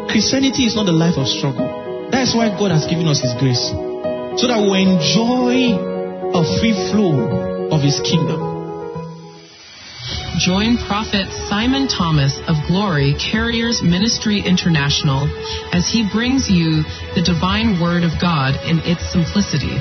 Christianity is not the life of struggle. That's why God has given us His grace, so that we enjoy a free flow of His kingdom. Join Prophet Simon Thomas of Glory Carriers Ministry International as he brings you the divine Word of God in its simplicity.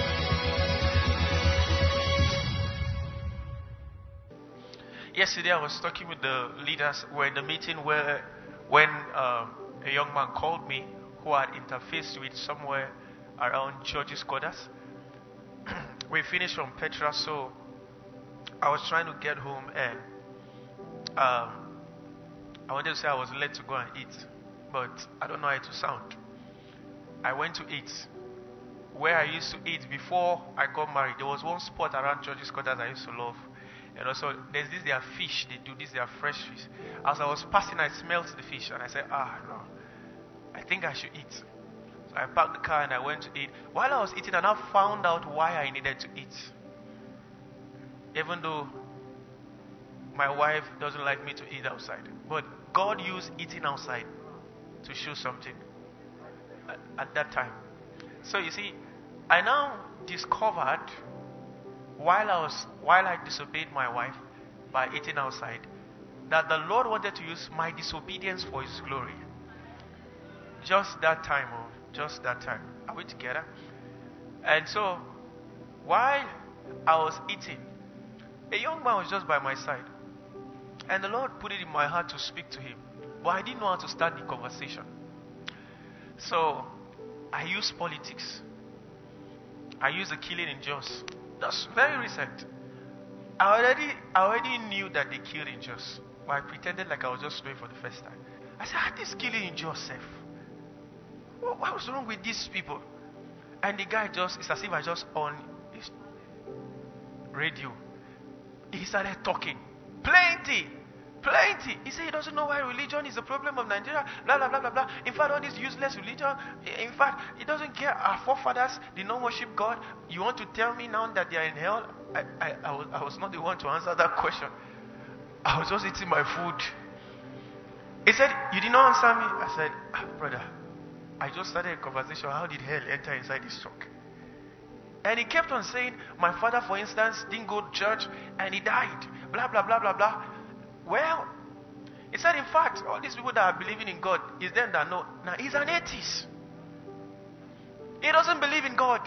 Yesterday I was talking with the leaders. We're in the meeting where when a young man called me who had interfaced with somewhere around George's quarters. We finished from Petra, so I was trying to get home and I wanted to say I was late to go and eat, but I don't know how to sound. I went to eat. Where I used to eat before I got married, there was one spot around George's quarters I used to love. And also, there's this their fish, they do this, their fresh fish. As I was passing, I smelled the fish and I said, no, I think I should eat. So I parked the car and I went to eat. While I was eating, I now found out why I needed to eat. Even though my wife doesn't like me to eat outside. But God used eating outside to show something at that time. So you see, I now discovered while I disobeyed my wife by eating outside, that the Lord wanted to use my disobedience for His glory. Just that time. Are we together? And so, while I was eating, a young man was just by my side. And the Lord put it in my heart to speak to him. But I didn't know how to start the conversation. So, I used politics. I used the killing in Jos. That's very recent. I already knew that they killed in Jos. But I pretended like I was just knowing for the first time. I said, this killing in Joseph. What was wrong with these people? And the guy it's as if I just on his radio. He started talking. Plenty. He said he doesn't know why religion is the problem of Nigeria. Blah, blah, blah, blah, blah. In fact, all this useless religion. In fact, he doesn't care. Our forefathers did not worship God. You want to tell me now that they are in hell? I was not the one to answer that question. I was just eating my food. He said, you did not answer me. I said, brother, I just started a conversation. How did hell enter inside this truck? And he kept on saying, my father, for instance, didn't go to church and he died. Blah, blah, blah, blah, blah. Well, he said, in fact, all these people that are believing in God is them that know. Now, he's an atheist. He doesn't believe in God.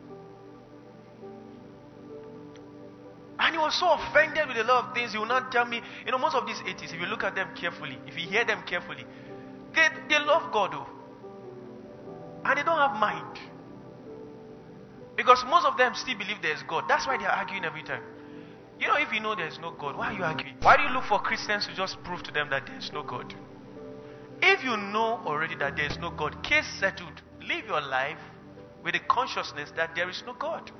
And he was so offended with a lot of things. He will not tell me. Most of these atheists, if you look at them carefully, if you hear them carefully, they love God, though. And they don't have mind. Because most of them still believe there's God. That's why they're arguing every time. If you know there's no God, why are you arguing? Why do you look for Christians to just prove to them that there's no God? If you know already that there's no God, case settled. Live your life with the consciousness that there is no God.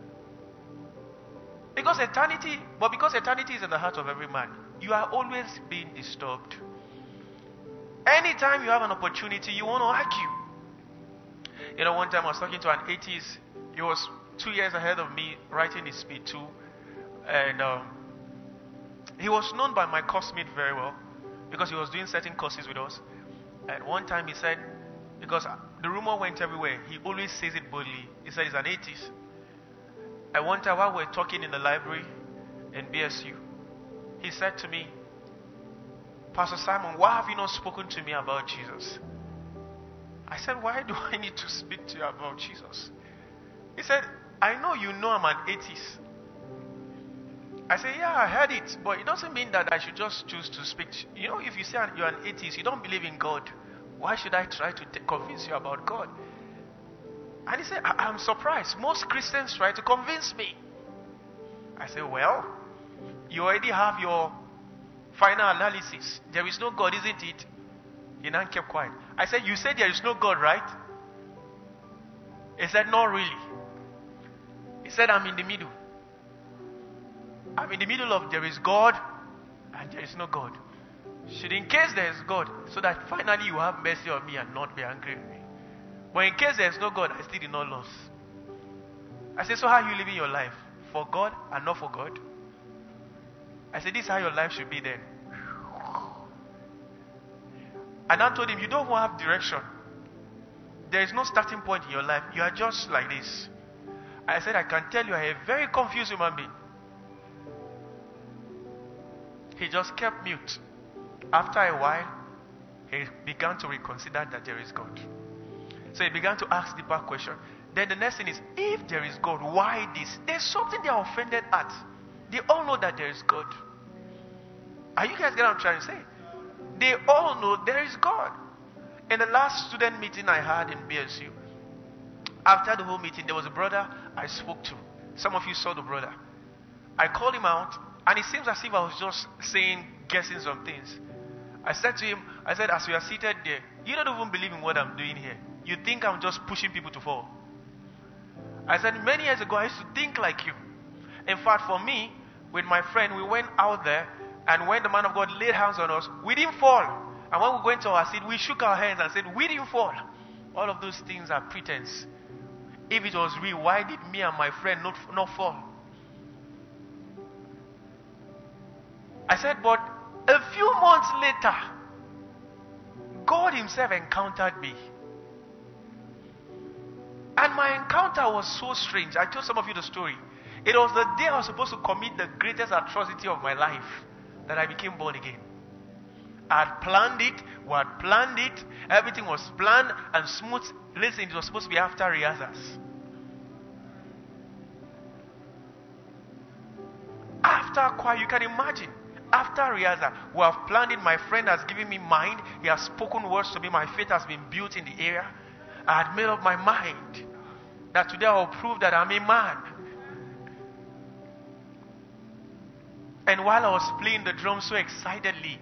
Because eternity is in the heart of every man, you are always being disturbed. Anytime you have an opportunity, you want to argue. One time I was talking to an atheist. He was 2 years ahead of me, writing his speed 2. And he was known by my coursemate very well because he was doing certain courses with us. And one time he said, because the rumor went everywhere, he always says it boldly. He said he's an atheist. And one time while we were talking in the library in BSU, he said to me, Pastor Simon, why have you not spoken to me about Jesus? I said, why do I need to speak to you about Jesus? He said, I know you know I'm an atheist. I said, yeah, I heard it, but it doesn't mean that I should just choose to speak. If you say you're an atheist, you don't believe in God, why should I try to convince you about God? And he said, I'm surprised. Most Christians try to convince me. I said, well, you already have your final analysis. There is no God, isn't it? He now kept quiet. I said, you said there is no God, right? He said, not really. He said, I'm in the middle. I'm in the middle of there is God and there is no God. Should in case there is God, so that finally you have mercy on me and not be angry with me. But in case there is no God, I still did not lose. I said, so how are you living your life? For God and not for God? I said, this is how your life should be then. And I told him, you don't have direction. There is no starting point in your life. You are just like this. I said, I can tell you are a very confused human being. He just kept mute. After a while, he began to reconsider that there is God. So he began to ask deeper questions. Then the next thing is, if there is God, why this? There's something they are offended at. They all know that there is God. Are you guys getting what I'm trying to say? They all know there is God. In the last student meeting I had in BSU, after the whole meeting, there was a brother I spoke to. Some of you saw the brother. I called him out, and it seems as if I was just guessing some things. I said to him, as we are seated there, you don't even believe in what I'm doing here. You think I'm just pushing people to fall. I said, many years ago, I used to think like you. In fact, for me, with my friend, we went out there, and when the man of God laid hands on us, we didn't fall. And when we went to our seat, we shook our hands and said, we didn't fall. All of those things are pretense. If it was real, why did me and my friend not fall? I said, but a few months later, God himself encountered me. And my encounter was so strange. I told some of you the story. It was the day I was supposed to commit the greatest atrocity of my life that I became born again. I had planned it, we had planned it, everything was planned and smooth. Listen, it was supposed to be after rehearsals. After choir, you can imagine. After rehearsal, we have planned it. My friend has given me mind. He has spoken words to me. My faith has been built in the area. I had made up my mind that today I will prove that I'm a man. And while I was playing the drum so excitedly,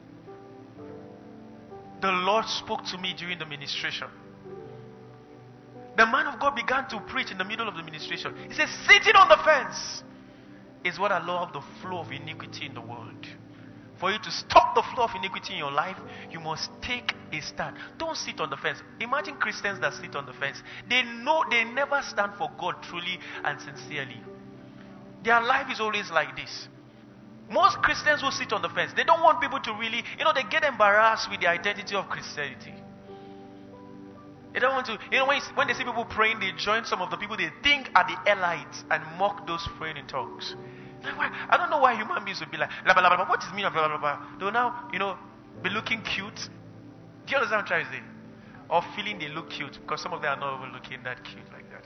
the Lord spoke to me during the ministration. The man of God began to preach in the middle of the ministration. He said, sitting on the fence is what allows the flow of iniquity in the world. For you to stop the flow of iniquity in your life, you must take a stand. Don't sit on the fence. Imagine Christians that sit on the fence. They know they never stand for God truly and sincerely. Their life is always like this. Most Christians who sit on the fence, they don't want people to really, they get embarrassed with the identity of Christianity. They don't want to, when they see people praying, they join some of the people they think are the elites and mock those praying in tongues. I don't know why human beings would be like, blah, blah, blah, blah. What is the meaning of blah, blah, blah? They'll now, be looking cute. Do you understand what I'm trying to say? Or feeling they look cute, because some of them are not even looking that cute like that.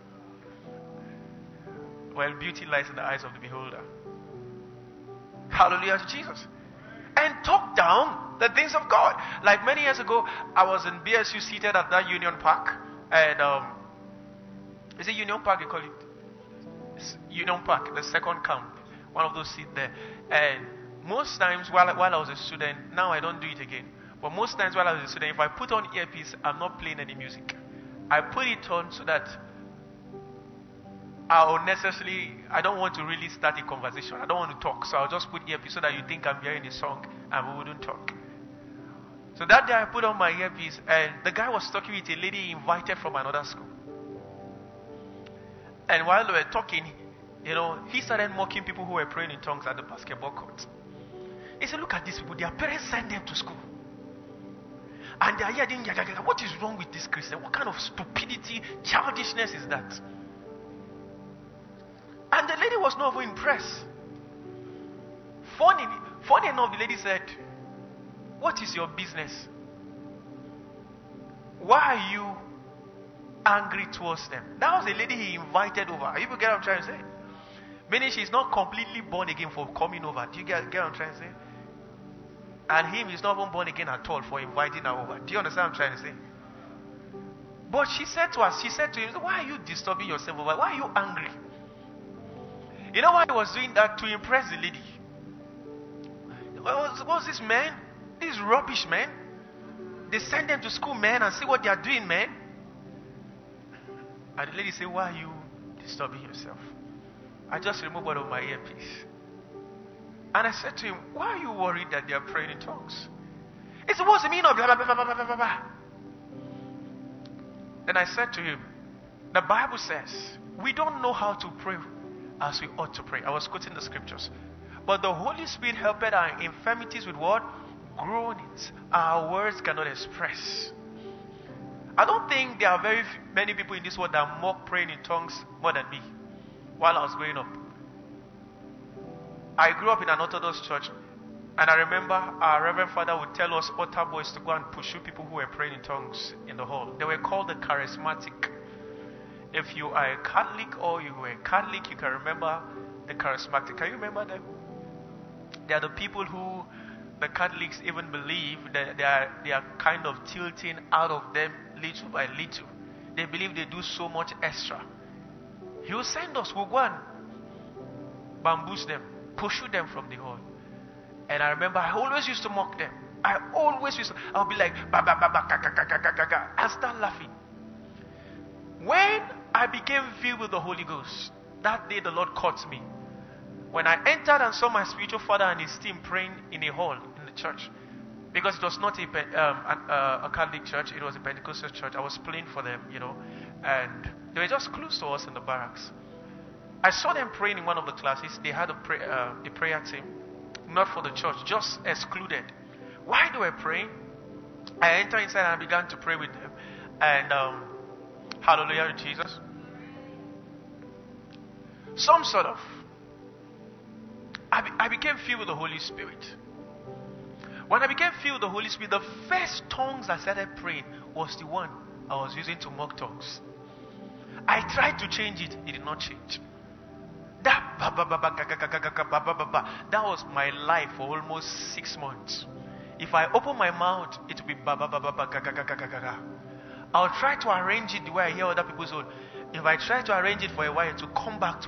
Well, beauty lies in the eyes of the beholder. Hallelujah to Jesus. And talk down the things of God. Like many years ago, I was in BSU seated at that Union Park. And, is it Union Park they call it? Union Park, the second camp. One of those seats there. And most times while I was a student, now I don't do it again. But most times while I was a student, if I put on earpiece, I'm not playing any music. I put it on so that I don't want to really start a conversation. I don't want to talk. So I'll just put earpiece so that you think I'm hearing a song and we wouldn't talk. So that day I put on my earpiece and the guy was talking with a lady he invited from another school. And while they were talking, he started mocking people who were praying in tongues at the basketball court. He said, look at these people. Their parents sent them to school. And they are here doing yaga. What is wrong with this Christian? What kind of stupidity, childishness is that? And the lady was not even impressed. Funny enough, the lady said, what is your business? Why are you angry towards them? That was the lady he invited over. You get what I'm trying to say? Meaning she's not completely born again for coming over. Do you get what I'm trying to say? And him is not even born again at all for inviting her over. Do you understand what I'm trying to say? But she said to him, why are you disturbing yourself over? Why are you angry? You know why he was doing that? To impress the lady. What was this man? This rubbish man. They send them to school, man, and see what they are doing, man. And the lady said, why are you disturbing yourself? I just removed one of my earpiece. And I said to him, why are you worried that they are praying in tongues? He said, what's the meaning of blah, blah, blah, blah, blah, blah, blah? Then I said to him, the Bible says, we don't know how to pray as we ought to pray. I was quoting the scriptures. But the Holy Spirit helped our infirmities with what? groanings our words cannot express. I don't think there are very many people in this world that mock praying in tongues more than me while I was growing up. I grew up in an Orthodox church, and I remember our Reverend Father would tell us altar boys to go and pursue people who were praying in tongues in the hall. They were called the charismatic. If you are a Catholic or you were a Catholic, you can remember the charismatic. Can you remember them? They are the people who the Catholics even believe that they are kind of tilting out of them little by little. They believe they do so much extra. He will send us, we'll go and bamboozle them, pursue them from the hall. And I remember I always used to mock them. I'll be like, ba ba ba ba ka ka ka ka ka ka, and start laughing. When I became filled with the Holy Ghost, that day the Lord caught me. When I entered and saw my spiritual father and his team praying in a hall in the church, because it was not a Catholic church, it was a Pentecostal church. I was playing for them, and they were just close to us in the barracks. I saw them praying in one of the classes. They had a prayer team, not for the church, just excluded. While they were praying, I entered inside and I began to pray with them. And hallelujah to Jesus. Some sort of, I became filled with the Holy Spirit. When I became filled with the Holy Spirit, the first tongues I started praying was the one I was using to mock tongues. I tried to change it, it did not change. That was my life for almost 6 months. If I open my mouth, it will be I'll try to arrange it the way I hear other people's own. If I try to arrange it for a while, it will come back to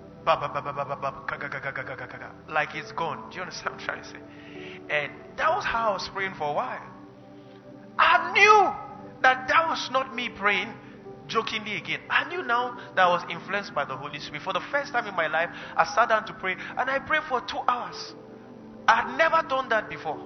like it's gone. Do you understand what I'm trying to say? And that was how I was praying for a while. I knew that was not me praying jokingly again. I knew now that I was influenced by the Holy Spirit. For the first time in my life, I sat down to pray, and I prayed for 2 hours. I had never done that before.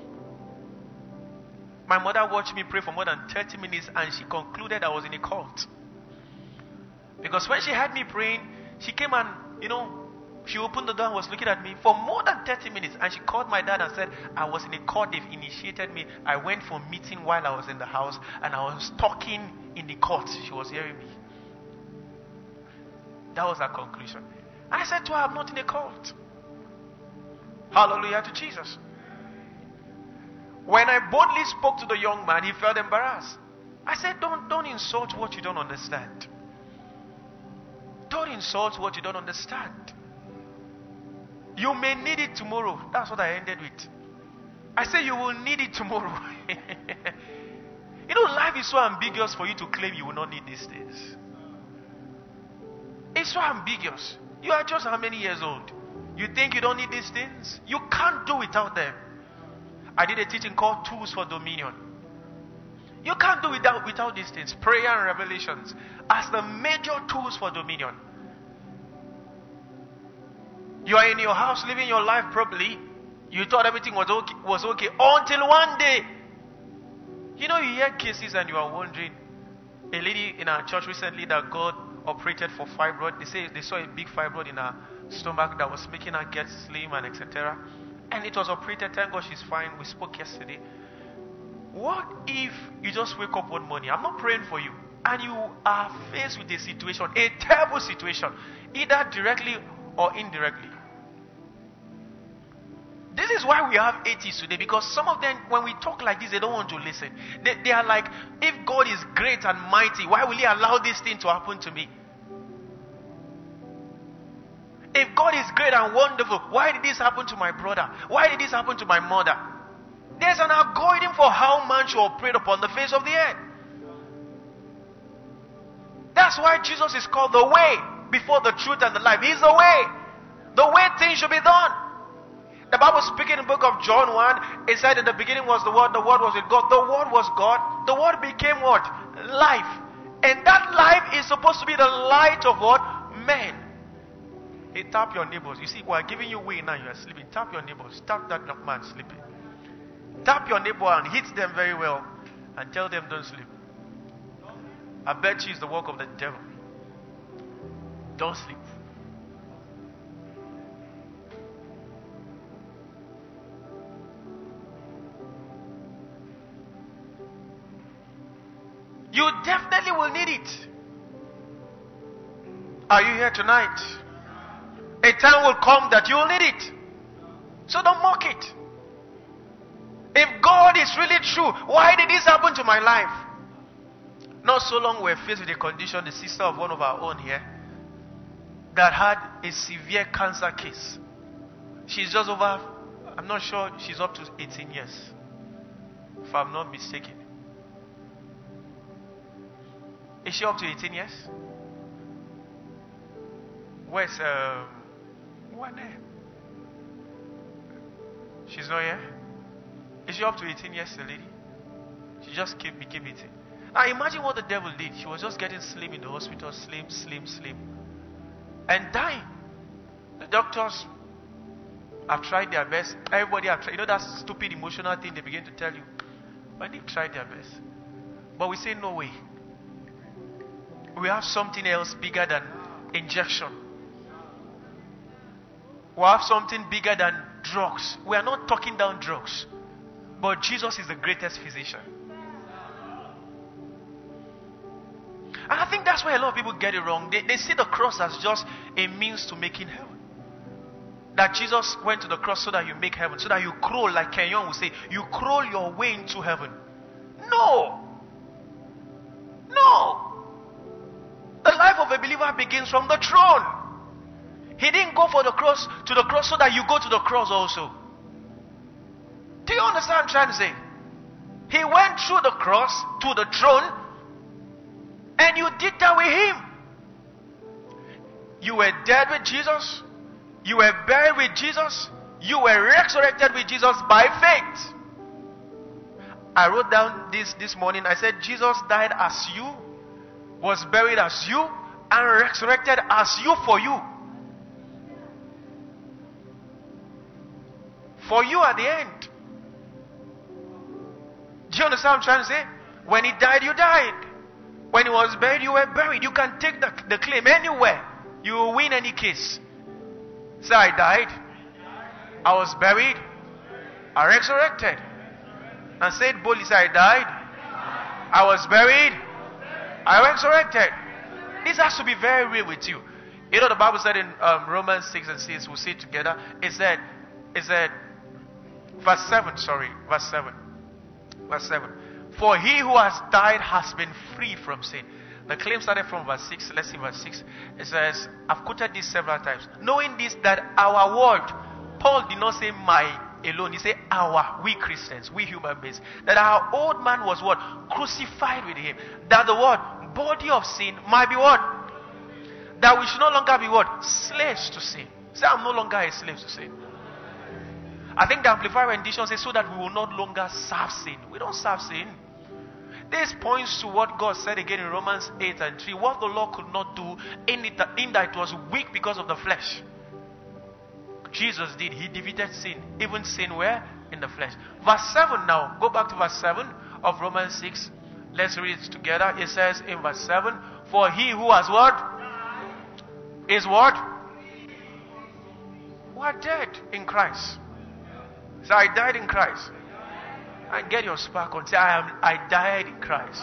My mother watched me pray for more than 30 minutes, and she concluded I was in a cult. Because when she had me praying, she came and, she opened the door and was looking at me for more than 30 minutes. And she called my dad and said, I was in a cult, they've initiated me. I went for a meeting while I was in the house, and I was talking in the court. She was hearing me. That was her conclusion. And I said to her, I'm not in a cult. Hallelujah to Jesus. When I boldly spoke to the young man, he felt embarrassed. I said, don't insult what you don't understand. Don't insult what you don't understand. You may need it tomorrow. That's what I ended with. I said you will need it tomorrow. Life is so ambiguous for you to claim you will not need these things. It's so ambiguous. You are just how many years old? You think you don't need these things? You can't do without them. I did a teaching called Tools for Dominion. You can't do without these things. Prayer and revelations as the major tools for dominion. You are in your house living your life properly. You thought everything was okay until one day. You hear cases and you are wondering. A lady in our church recently that God operated for fibroid. They say they saw a big fibroid in her stomach that was making her get slim and etc. And it was operated. Thank God she's fine. We spoke yesterday. What if you just wake up one morning? I'm not praying for you. And you are faced with a situation, a terrible situation, either directly or indirectly. This is why we have atheists today, because some of them, when we talk like this, they don't want to listen. They are like, if God is great and mighty, why will He allow this thing to happen to me? If God is great and wonderful, why did this happen to my brother? Why did this happen to my mother? There's an algorithm for how man should operate upon the face of the earth. That's why Jesus is called the way, before the truth and the life. He's the way. The way things should be done. The Bible speaking in the book of John 1, it said in the beginning was the Word was with God, the Word was God, the Word became what? Life. And that life is supposed to be the light of what? Men. Hey, tap your neighbors. You see, we're giving you way now, you are sleeping. Tap your neighbors. Tap that man sleeping. Tap your neighbor and hit them very well and tell them don't sleep. I bet you it's the work of the devil. Don't sleep. You definitely will need it. Are you here tonight? A time will come that you will need it. So don't mock it. If God is really true, why did this happen to my life? Not so long we were faced with a condition, the sister of one of our own here, that had a severe cancer case. She's just over, I'm not sure, she's up to 18 years. If I'm not mistaken. Is she up to 18 years? Where's one there? She's not here? Is she up to 18 years, the lady? She just became 18. Now imagine what the devil did. She was just getting slim in the hospital, slim. And dying. The doctors have tried their best. Everybody have tried. You know that stupid emotional thing they begin to tell you. But they've tried their best. But we say no way. We have something else bigger than injection. We have something bigger than drugs. We are not talking down drugs. But Jesus is the greatest physician. And I think that's why a lot of people get it wrong. They see the cross as just a means to making heaven. That Jesus went to the cross so that you make heaven. So that you crawl, like Kenyon would say, you crawl your way into heaven. No. The life of a believer begins from the throne. He didn't go to the cross so that you go to the cross also. Do you understand what I'm trying to say? He went through the cross to the throne, and you did that with him. You were dead with Jesus. You were buried with Jesus. You were resurrected with Jesus by faith. I wrote down this morning. I said Jesus died as you, was buried as you, and resurrected as you for you. For you at the end. Do you understand what I'm trying to say? When he died, you died. When he was buried, you were buried. You can take the claim anywhere. You will win any case. Say, I died. I was buried. I resurrected. And say it boldly. Say, I died. I was buried. I resurrected. This has to be very real with you. You know the Bible said in Romans 6 and 6, we'll see it together. It said, verse 7. For he who has died has been freed from sin. The claim started from verse 6. Let's see verse 6. It says, I've quoted this several times. Knowing this, that our word, Paul did not say my alone. He said our, we Christians, we human beings. That our old man was what? Crucified with him. That the what? Body of sin might be what? That we should no longer be what? Slaves to sin. Say, I'm no longer a slave to sin. I think the Amplified rendition says so that we will not longer serve sin. We don't serve sin. This points to what God said again in Romans 8 and 3. What the law could not do in that it was weak because of the flesh. Jesus did. He defeated sin. Even sin where? In the flesh. Verse 7 now. Go back to verse 7 of Romans 6. Let's read it together. It says in verse 7, for he who has what? Is what? Who are dead in Christ. So I died in Christ. And get your spark on. Say, I died in Christ.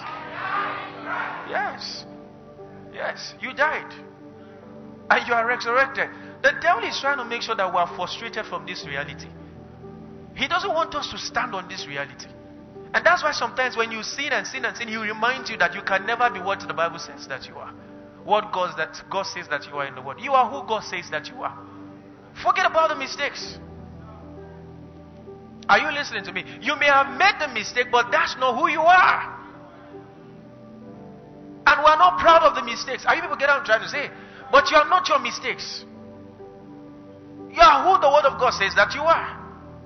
Yes, you died. And you are resurrected. The devil is trying to make sure that we are frustrated from this reality. He doesn't want us to stand on this reality. And that's why sometimes when you sin and sin and sin, he reminds you that you can never be what the Bible says that you are. What God says that you are in the world. You are who God says that you are. Forget about the mistakes. Are you listening to me? You may have made the mistake, but that's not who you are. And we're not proud of the mistakes. Are you people get what I'm trying to say? But you are not your mistakes. You are who the Word of God says that you are.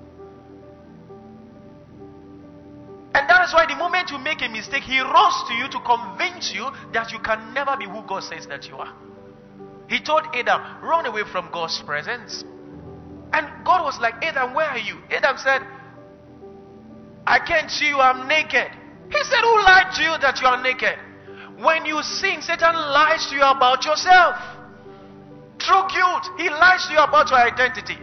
And that is why the moment you make a mistake, He runs to you to convince you that you can never be who God says that you are. He told Adam, run away from God's presence. And God was like, Adam, where are you? Adam said, I can't see you, I'm naked. He said, who lied to you that you are naked? When you sin, Satan lies to you about yourself. Through guilt, he lies to you about your identity.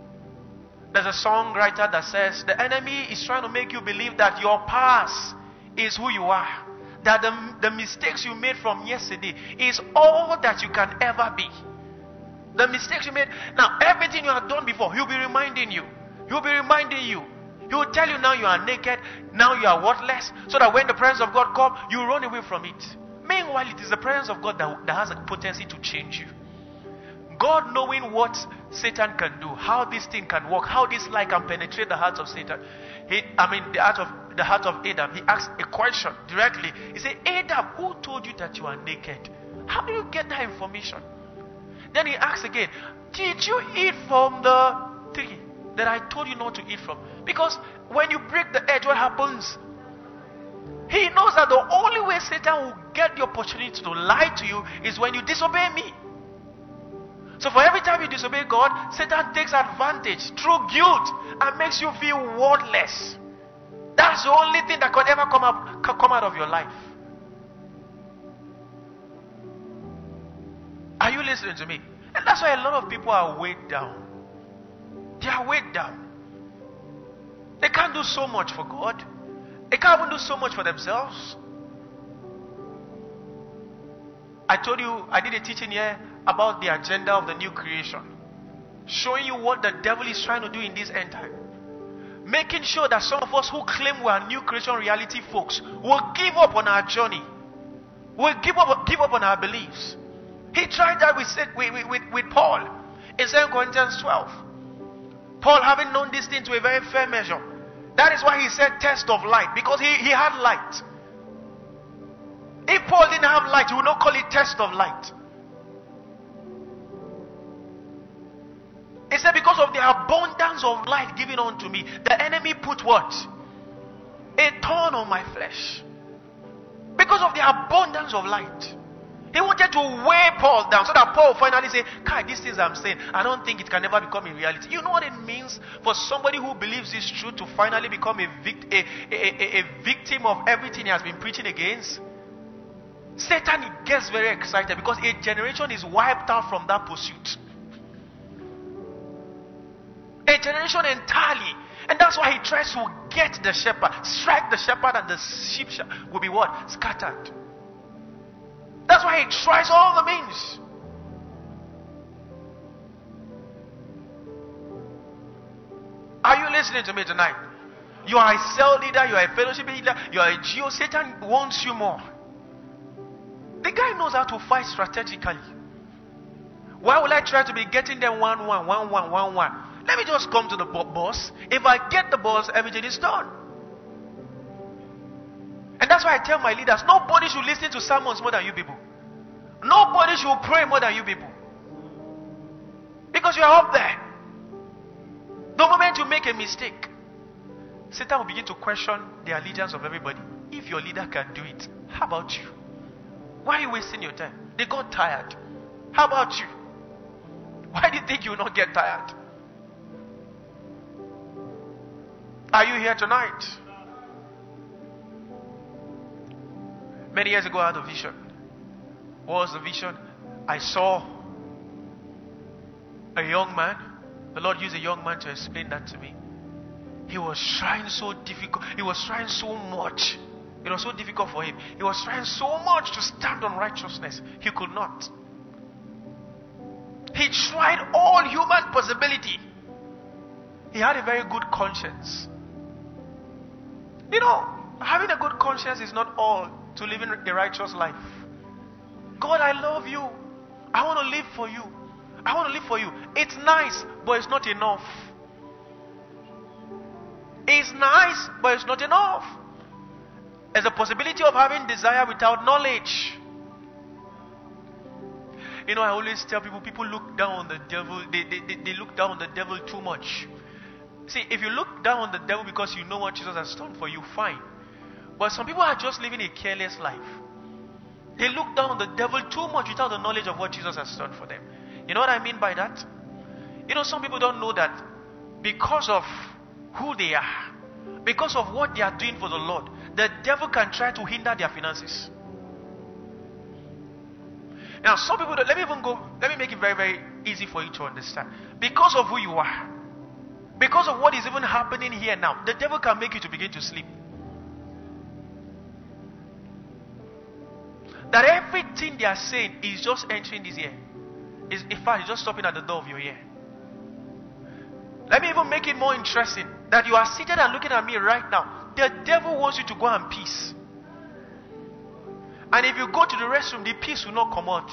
There's a songwriter that says, the enemy is trying to make you believe that your past is who you are. That the mistakes you made from yesterday is all that you can ever be. The mistakes you made. Now, everything you have done before, he'll be reminding you. He'll be reminding you. He will tell you now you are naked, now you are worthless, so that when the presence of God comes, you run away from it. Meanwhile, it is the presence of God that has a potency to change you. God, knowing what Satan can do, how this thing can work, how this lie can penetrate the heart of Satan, the heart of Adam, he asked a question directly. He said, Adam, who told you that you are naked? How do you get that information? Then he asked again, did you eat from the tree that I told you not to eat from? Because when you break the edge, what happens? He knows that the only way Satan will get the opportunity to lie to you is when you disobey me. So for every time you disobey God, Satan takes advantage through guilt and makes you feel worthless. That's the only thing that can ever come out of your life. Are you listening to me? And that's why a lot of people are weighed down. They are weighed down. They can't do so much for God. They can't even do so much for themselves. I told you, I did a teaching here about the agenda of the new creation. Showing you what the devil is trying to do in this end time. Making sure that some of us who claim we are new creation reality folks will give up on our journey. Will give up on our beliefs. He tried that with Paul in 2 Corinthians 12. Paul, having known this thing to a very fair measure, that is why he said test of light, because he had light. If Paul didn't have light, he would not call it test of light. He said, because of the abundance of light given unto me, the enemy put what? A thorn on my flesh. Because of the abundance of light. He wanted to weigh Paul down so that Paul finally say, God, these things I'm saying, I don't think it can ever become a reality. You know what it means for somebody who believes this truth to finally become a victim of everything he has been preaching against? Satan gets very excited because a generation is wiped out from that pursuit. A generation entirely. And that's why he tries to get the shepherd, strike the shepherd, and the sheep will be what? Scattered. That's why he tries all the means. Are you listening to me tonight? You are a cell leader, you are a fellowship leader, you are a geo. Satan wants you more. The guy knows how to fight strategically. Why will I try to be getting them 1-1, 1-1, 1-1? Let me just come to the boss. If I get the boss, everything is done. And that's why I tell my leaders, nobody should listen to sermons more than you people. Nobody should pray more than you people. Because you are up there. The moment you make a mistake, Satan will begin to question the allegiance of everybody. If your leader can do it, how about you? Why are you wasting your time? They got tired. How about you? Why do you think you will not get tired? Are you here tonight? Many years ago I had a vision. What was the vision? I saw a young man. The Lord used a young man to explain that to me. He was trying so difficult. He was trying so much. It was so difficult for him. He was trying so much to stand on righteousness. He could not. He tried all human possibility. He had a very good conscience. You know, having a good conscience is not all to living a righteous life. God, I love you. I want to live for you. I want to live for you. It's nice, but it's not enough. It's nice, but it's not enough. There's a possibility of having desire without knowledge. You know, I always tell people look down on the devil. They look down on the devil too much. See, if you look down on the devil because you know what Jesus has done for you, fine. But some people are just living a careless life. They look down on the devil too much without the knowledge of what Jesus has done for them. You know what I mean by that? You know, some people don't know that because of who they are, because of what they are doing for the Lord, the devil can try to hinder their finances. Now, some people don't, let me make it very, very easy for you to understand. Because of who you are, because of what is even happening here now, the devil can make you to begin to sleep. that everything they are saying is just entering this ear. In fact, it's just stopping at the door of your ear. Let me even make it more interesting. That you are seated and looking at me right now. The devil wants you to go and peace. And if you go to the restroom, the peace will not come out.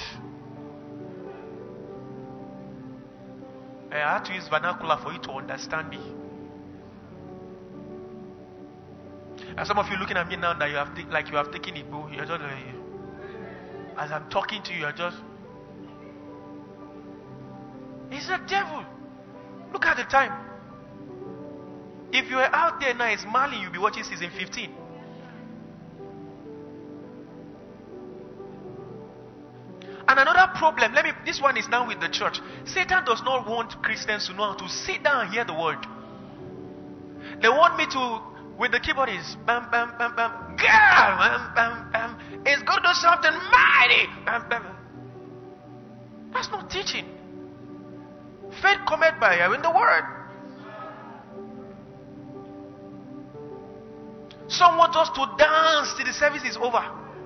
I had to use vernacular for you to understand me. And some of you looking at me now that you have taken Igbo. You're just as I'm talking to you, you're just. It's the devil. Look at the time. If you were out there now, it's Mali, you'll be watching season 15. And another problem, this one is now with the church. Satan does not want Christians to know how to sit down and hear the word. They want me to, with the keyboard is, bam, bam, bam, bam, bam, bam, bam. It's going to do something mighty. Bam, bam. That's not teaching. Faith cometh by hearing the word. Some want us to dance till the service is over.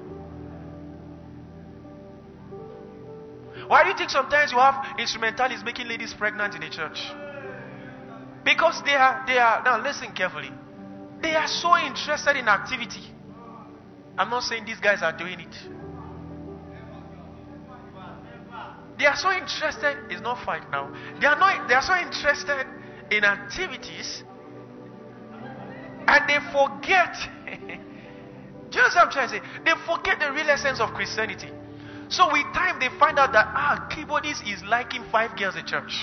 Why do you think sometimes you have instrumentalists making ladies pregnant in the church? Because they are, now listen carefully. They are so interested in activity. I'm not saying these guys are doing it. They are so interested, it's not fight now. They are so interested in activities and they forget. Do you know what I'm trying to say? They forget the real essence of Christianity. So with time they find out that keyboardist is liking 5 girls at church.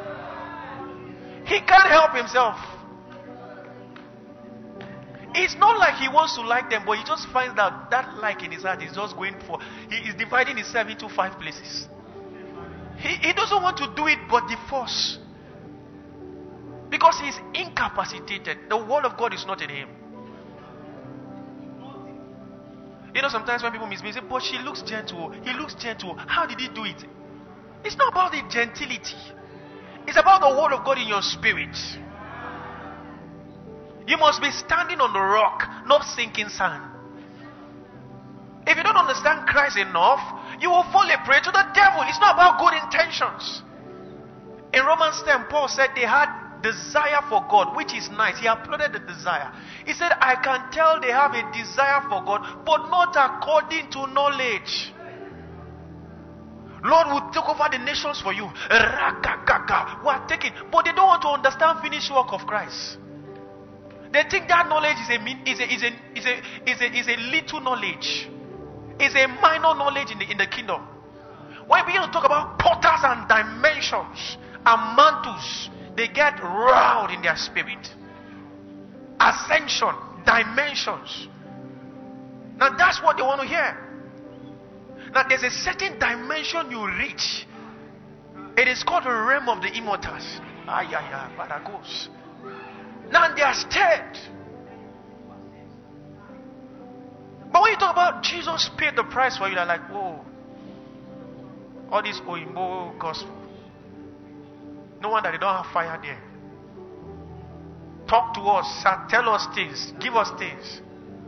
He can't help himself. It's not like he wants to like them, but he just finds out that like in his heart is just going for, he is dividing himself into 5 places. He doesn't want to do it but the force. Because he's incapacitated. The word of God is not in him. You know, sometimes when people misbehave, but she looks gentle. He looks gentle. How did he do it? It's not about the gentility. It's about the word of God in your spirit. You must be standing on the rock, not sinking sand. If you don't understand Christ enough, you will fall a prey to the devil. It's not about good intentions. In Romans 10, Paul said they had desire for God, which is nice. He applauded the desire. He said, I can tell they have a desire for God, but not according to knowledge. Lord will take over the nations for you. We are taking, but they don't want to understand finished work of Christ. They think that knowledge is a little knowledge. It's a minor knowledge in the kingdom. When we begin to talk about portals and dimensions and mantles, they get riled in their spirit. Ascension, dimensions. Now that's what they want to hear. Now there's a certain dimension you reach. It is called the realm of the immortals. Baragos. Now they are scared. But when you talk about Jesus paid the price for you, they're like, whoa. All this Oimbo gospel. No wonder they don't have fire there. Talk to us, tell us things, give us things.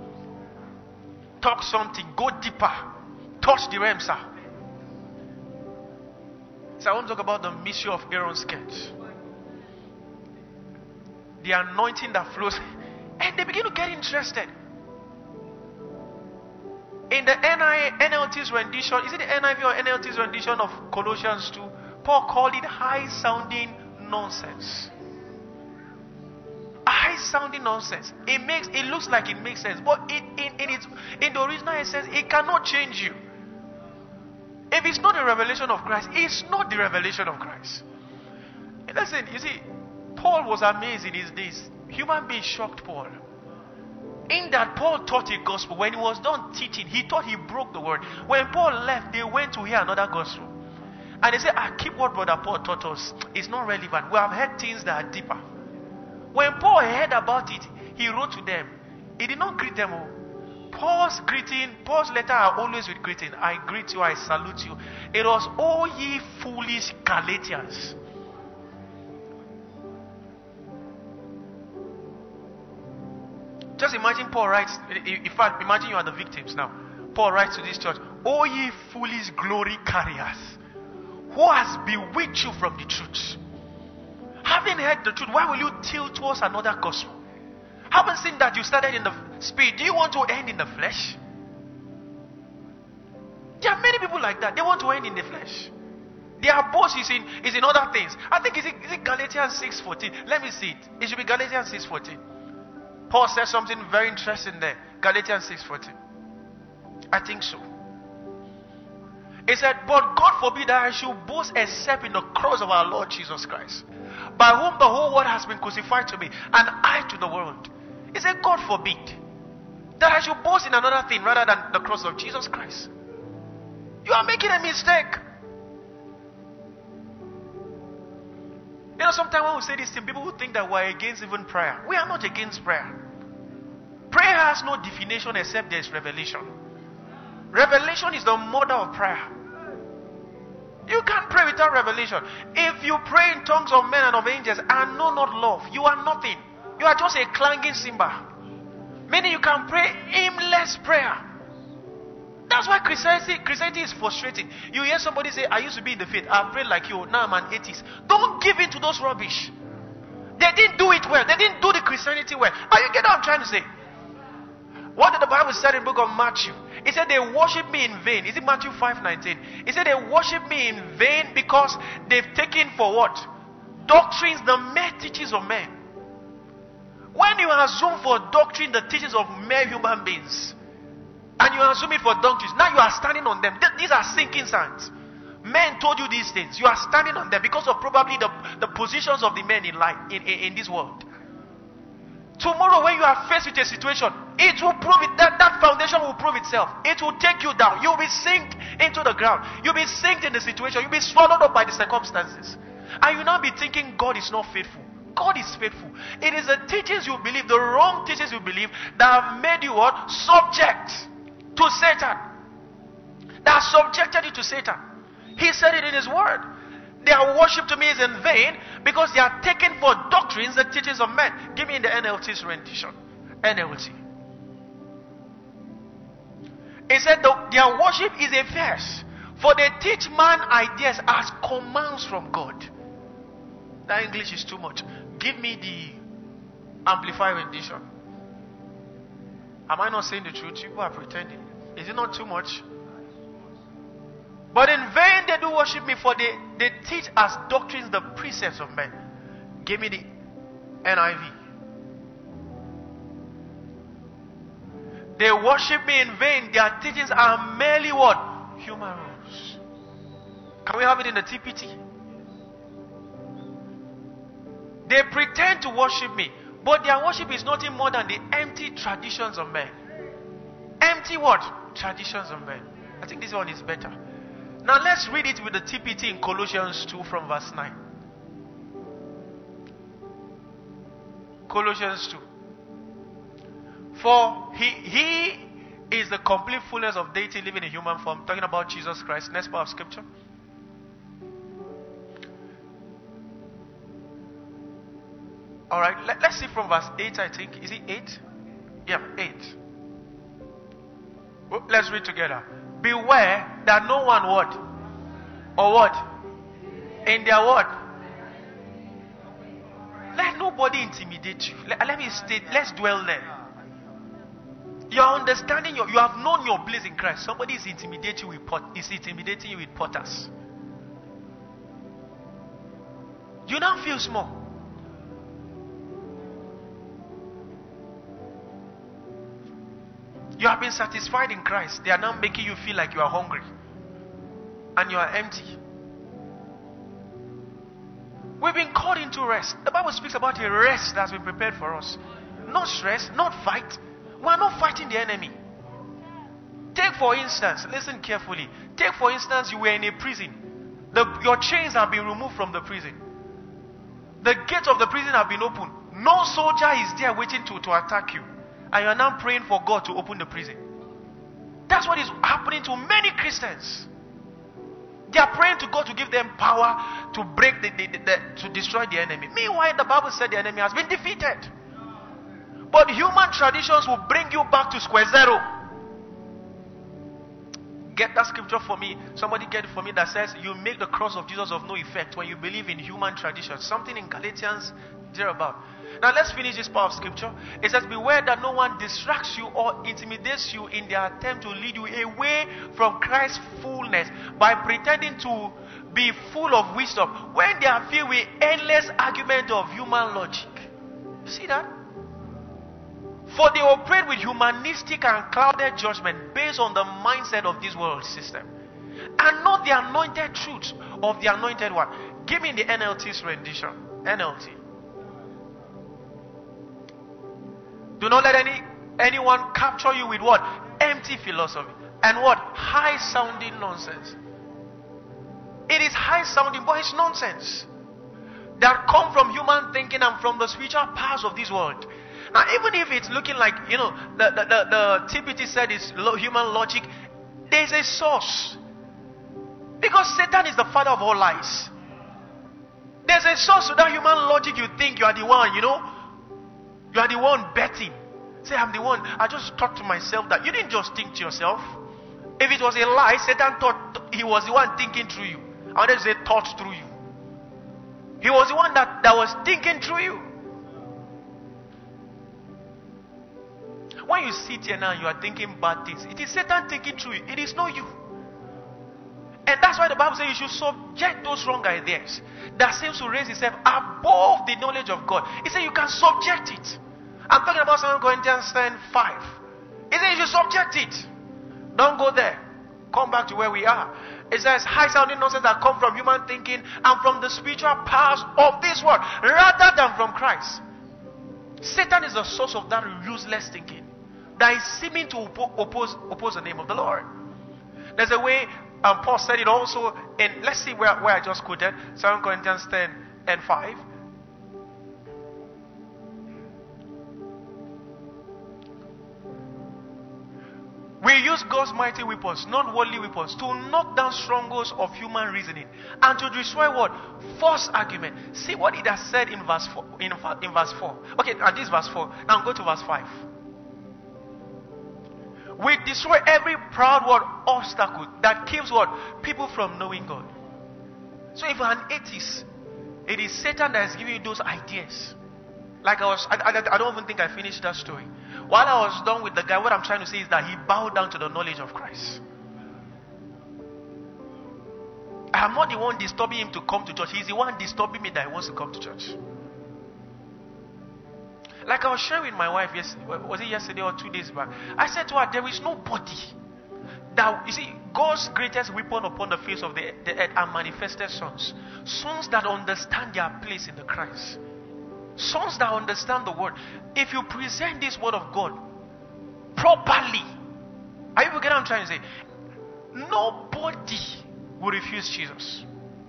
Talk something, go deeper. Touch the realm, sir. So I want to talk about the mystery of Aaron's skirt. The anointing that flows. And they begin to get interested. In the NLT's rendition, is it the NIV or NLT's rendition of Colossians 2? Paul called it high-sounding nonsense. High-sounding nonsense. It looks like it makes sense, but in the original essence, it cannot change you. If it's not the revelation of Christ, it's not the revelation of Christ. Listen, you see, Paul was amazed in his days. Human beings shocked Paul. In that Paul taught a gospel. When he was done teaching, he thought he broke the word. When Paul left, they went to hear another gospel. And they said, keep what Brother Paul taught us. It's not relevant. We have heard things that are deeper. When Paul heard about it, he wrote to them. He did not greet them all. Paul's letter are always with greeting. I greet you, I salute you. It was, oh ye foolish Galatians. Just imagine Paul writes, in fact, imagine you are the victims now. Paul writes to this church, O ye foolish glory carriers, who has bewitched you from the truth? Having heard the truth, why will you tilt towards another gospel? Having seen that you started in the spirit, do you want to end in the flesh? There are many people like that. They want to end in the flesh. Their boast is in other things. I think is it Galatians 6:14. Let me see it. It should be Galatians 6:14. Paul says something very interesting there. Galatians 6:14. I think so. He said, but God forbid that I should boast except in the cross of our Lord Jesus Christ, by whom the whole world has been crucified to me, and I to the world. He said, God forbid that I should boast in another thing rather than the cross of Jesus Christ. You are making a mistake. You know, sometimes when we say this thing, people will think that we're against even prayer. We are not against prayer. Prayer has no definition except there is revelation. Revelation is the mother of prayer. You can't pray without revelation. If you pray in tongues of men and of angels and know not love, you are nothing. You are just a clanging cymbal. Meaning you can pray aimless prayer. That's why Christianity is frustrating. You hear somebody say, I used to be in the faith, I prayed like you, now I'm an atheist. Don't give in to those rubbish. They didn't do it well. They didn't do the Christianity well. Are you getting what I'm trying to say? What did the Bible say in the book of Matthew? It said they worship me in vain. Is it Matthew 5:19? It said they worship me in vain because they've taken for what? Doctrines, the mere teachings of men. When you assume for doctrine the teachings of mere human beings, and you assume it for doctrines, now you are standing on them. These are sinking sands. Men told you these things. You are standing on them because of probably the positions of the men in life, in this world. Tomorrow when you are faced with a situation, it will prove it, that foundation will prove itself. It will take you down. You'll be sinked into the ground. You'll be sinked in the situation. You'll be swallowed up by the circumstances. And you'll now be thinking God is not faithful. God is faithful. It is the teachings you believe, the wrong teachings you believe, that have made you what? Subject to Satan. That subjected you to Satan. He said it in his word. Their worship to me is in vain because they are taken for doctrines, the teachings of men. Give me in the NLT's rendition. NLT. He said their worship is a farce, for they teach man ideas as commands from God. That English is too much. Give me the Amplified rendition. Am I not saying the truth? People are pretending. Is it not too much? But in vain they do worship me, for they teach as doctrines the precepts of men. Give me the NIV. They worship me in vain. Their teachings are merely what? Human rules. Can we have it in the TPT? They pretend to worship me, but their worship is nothing more than the empty traditions of men. Empty what? Traditions of men. I think this one is better. Now let's read it with the TPT in Colossians 2 from verse 9. Colossians 2. For he is the complete fullness of deity living in human form. Talking about Jesus Christ. Next part of scripture. Alright, let's see from verse 8, I think. Is it 8? Yeah, 8. Let's read together. Beware that no one what? Or what? In their what? Let nobody intimidate you. Let me state, let's dwell there. You're understanding, you have known your place in Christ. Somebody is intimidating you with potters. You now feel small. You have been satisfied in Christ. They are now making you feel like you are hungry. And you are empty. We've been called into rest. The Bible speaks about a rest that has been prepared for us. Not stress, not fight. We are not fighting the enemy. Take for instance, listen carefully. Take for instance, you were in a prison. Your chains have been removed from the prison. The gates of the prison have been opened. No soldier is there waiting to attack you. And you are now praying for God to open the prison. That's what is happening to many Christians. They are praying to God to give them power to break to destroy the enemy. Meanwhile, the Bible said the enemy has been defeated. But human traditions will bring you back to square zero. Get that scripture for me. Somebody get it for me that says you make the cross of Jesus of no effect when you believe in human tradition. Something in Galatians thereabout. Now let's finish this part of scripture. It says, beware that no one distracts you or intimidates you in their attempt to lead you away from Christ's fullness by pretending to be full of wisdom when they are filled with endless argument of human logic. You see that? For they operate with humanistic and clouded judgment based on the mindset of this world system and not the anointed truth of the anointed one. Give me the NLT's rendition. NLT. Do not let anyone capture you with what? Empty philosophy. And what? High-sounding nonsense. It is high-sounding, but it's nonsense. That come from human thinking and from the spiritual powers of this world. Now, even if it's looking like, the TPT said it's human logic, there's a source. Because Satan is the father of all lies. There's a source to that human logic. You think you are the one, You are the one betting. Say, I'm the one. I just thought to myself that. You didn't just think to yourself. If it was a lie, Satan thought he was the one thinking through you. I wanted to say thought through you. He was the one that was thinking through you. When you sit here now, you are thinking bad things. It is Satan thinking through you. It is not you. And that's why the Bible says you should subject those wrong ideas that seems to raise itself above the knowledge of God. He said you can subject it. I'm talking about 2 Corinthians 10:5. He said you should subject it. Don't go there. Come back to where we are. It says high-sounding nonsense that come from human thinking and from the spiritual powers of this world rather than from Christ. Satan is the source of that useless thinking that is seeming to oppose the name of the Lord. There's a way Paul said it also in, let's see where I just quoted, 2 Corinthians 10:5. We use God's mighty weapons, not worldly weapons, to knock down strongholds of human reasoning and to destroy what? False argument. See what it has said in verse 4. In verse 4. Okay, and this verse 4. Now go to verse 5. We destroy every proud word obstacle that keeps what? People from knowing God. So if you're an atheist, it is Satan that is giving you those ideas. Like I don't even think I finished that story. While I was done with the guy, what I'm trying to say is that he bowed down to the knowledge of Christ. I am not the one disturbing him to come to church. He's the one disturbing me that he wants to come to church. Like I was sharing with my wife, was it yesterday or 2 days back? I said to her, there is nobody that, you see, God's greatest weapon upon the face of the earth are manifested sons. Sons that understand their place in the Christ. Sons that understand the word. If you present this word of God properly, are you getting what I'm trying to say? Nobody will refuse Jesus.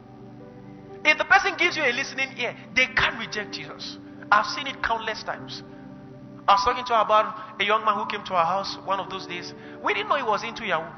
If the person gives you a listening ear, they can't reject Jesus. I've seen it countless times. I was talking to her about a young man who came to our house one of those days. We didn't know he was into Yahoo.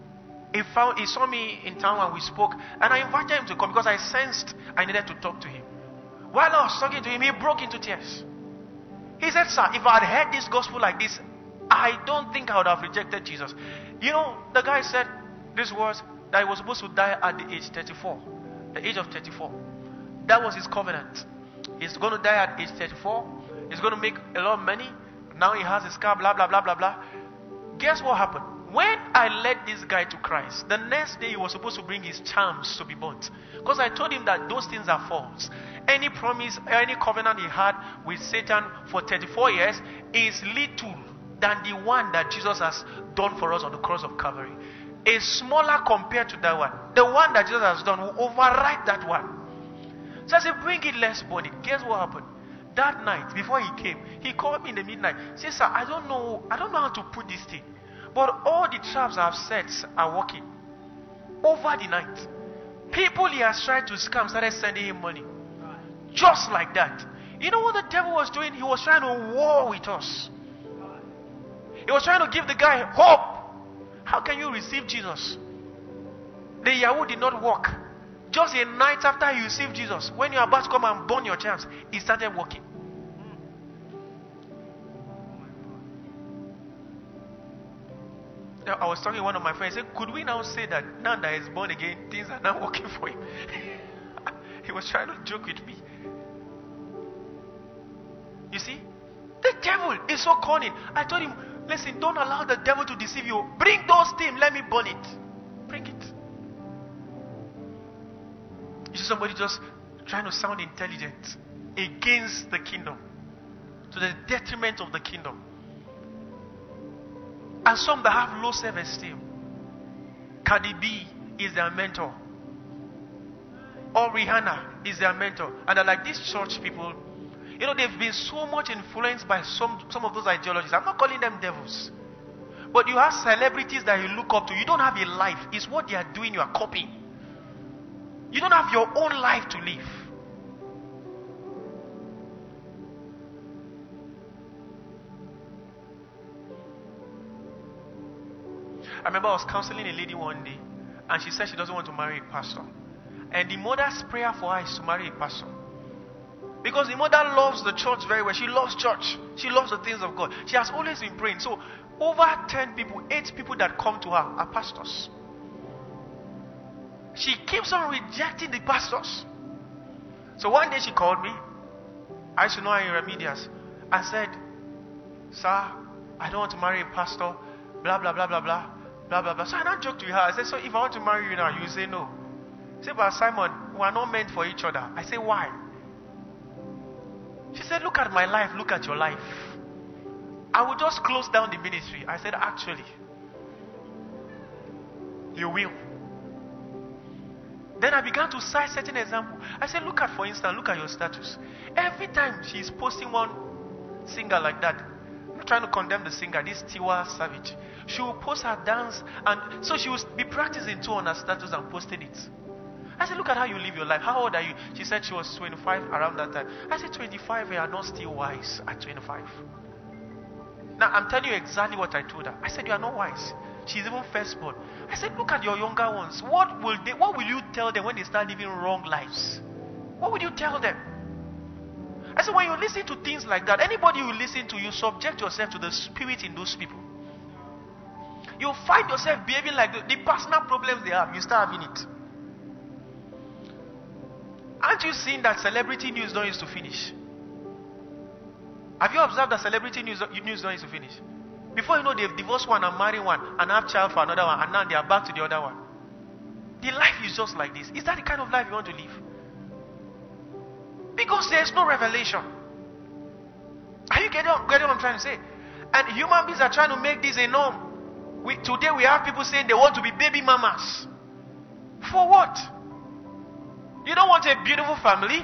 He saw me in town and we spoke, and I invited him to come because I sensed I needed to talk to him. While I was talking to him, he broke into tears. He said, sir, if I had heard this gospel like this, I don't think I would have rejected Jesus. The guy said these words, that he was supposed to die at the age 34. The age of 34. That was his covenant. He's going to die at age 34. He's going to make a lot of money. Now he has his car, blah, blah, blah, blah, blah. Guess what happened? When I led this guy to Christ, the next day he was supposed to bring his charms to be burnt. Because I told him that those things are false. Any promise, any covenant he had with Satan for 34 years is little than the one that Jesus has done for us on the cross of Calvary. Is smaller compared to that one. The one that Jesus has done will override that one. So I said, bring it, let's burn it. Guess what happened? That night, before he came, he called me in the midnight. He said, sir, I don't know how to put this thing. But all the traps I've set are working. Over the night. People he has tried to scam started sending him money. Just like that. You know what the devil was doing? He was trying to war with us. He was trying to give the guy hope. How can you receive Jesus? The Yahoo did not work. Just a night after you received Jesus, when you are about to come and burn your charms, it started working. I was talking to one of my friends. I said, could we now say that now that he's born again, things are now working for him? He was trying to joke with me. You see, the devil is so cunning. I told him, listen, don't allow the devil to deceive you. Bring those things, let me burn it. Bring it. You see somebody just trying to sound intelligent against the kingdom, to the detriment of the kingdom. And some that have low self-esteem. Cardi B is their mentor. Or Rihanna is their mentor. And they're like, these church people, you know, they've been so much influenced by some of those ideologies. I'm not calling them devils. But you have celebrities that you look up to. You don't have a life. It's what they are doing you are copying. You don't have your own life to live. I remember I was counseling a lady one day, and she said she doesn't want to marry a pastor. And the mother's prayer for her is to marry a pastor. Because the mother loves the church very well. She loves church. She loves the things of God. She has always been praying. So, over 10 people, 8 people that come to her are pastors. She keeps on rejecting the pastors. So one day she called me. I used to know her in Remedias. I said, sir, I don't want to marry a pastor. Blah, blah, blah, blah, blah. Blah, blah, blah. So I now joked with her. I said, so if I want to marry you now, you say no. She said, but Simon, we are not meant for each other. I said, why? She said, look at my life, look at your life. I will just close down the ministry. I said, actually, you will. Then I began to cite certain examples. I said, look at, for instance, look at your status. Every time she's posting one singer like that, I'm not trying to condemn the singer, this Tiwa Savage. She will post her dance, and so she will be practicing too on her status and posting it. I said, look at how you live your life. How old are you? She said she was 25 around that time. I said, 25, you are not still wise at 25. Now, I'm telling you exactly what I told her. I said, you are not wise. She's even firstborn. I said, look at your younger ones. What will you tell them when they start living wrong lives? What will you tell them? I said, when you listen to things like that, anybody you listen to, you subject yourself to the spirit in those people. You find yourself behaving like the personal problems they have, you start having it. Aren't you seeing that celebrity news don't used to finish? Have you observed that celebrity news don't used to finish? Before you know, they've divorced one and married one and have child for another one, and now they are back to the other one. The life is just like this. Is that the kind of life you want to live? Because there is no revelation. Are you getting what I'm trying to say? And human beings are trying to make this a norm. Today we have people saying they want to be baby mamas. For what? You don't want a beautiful family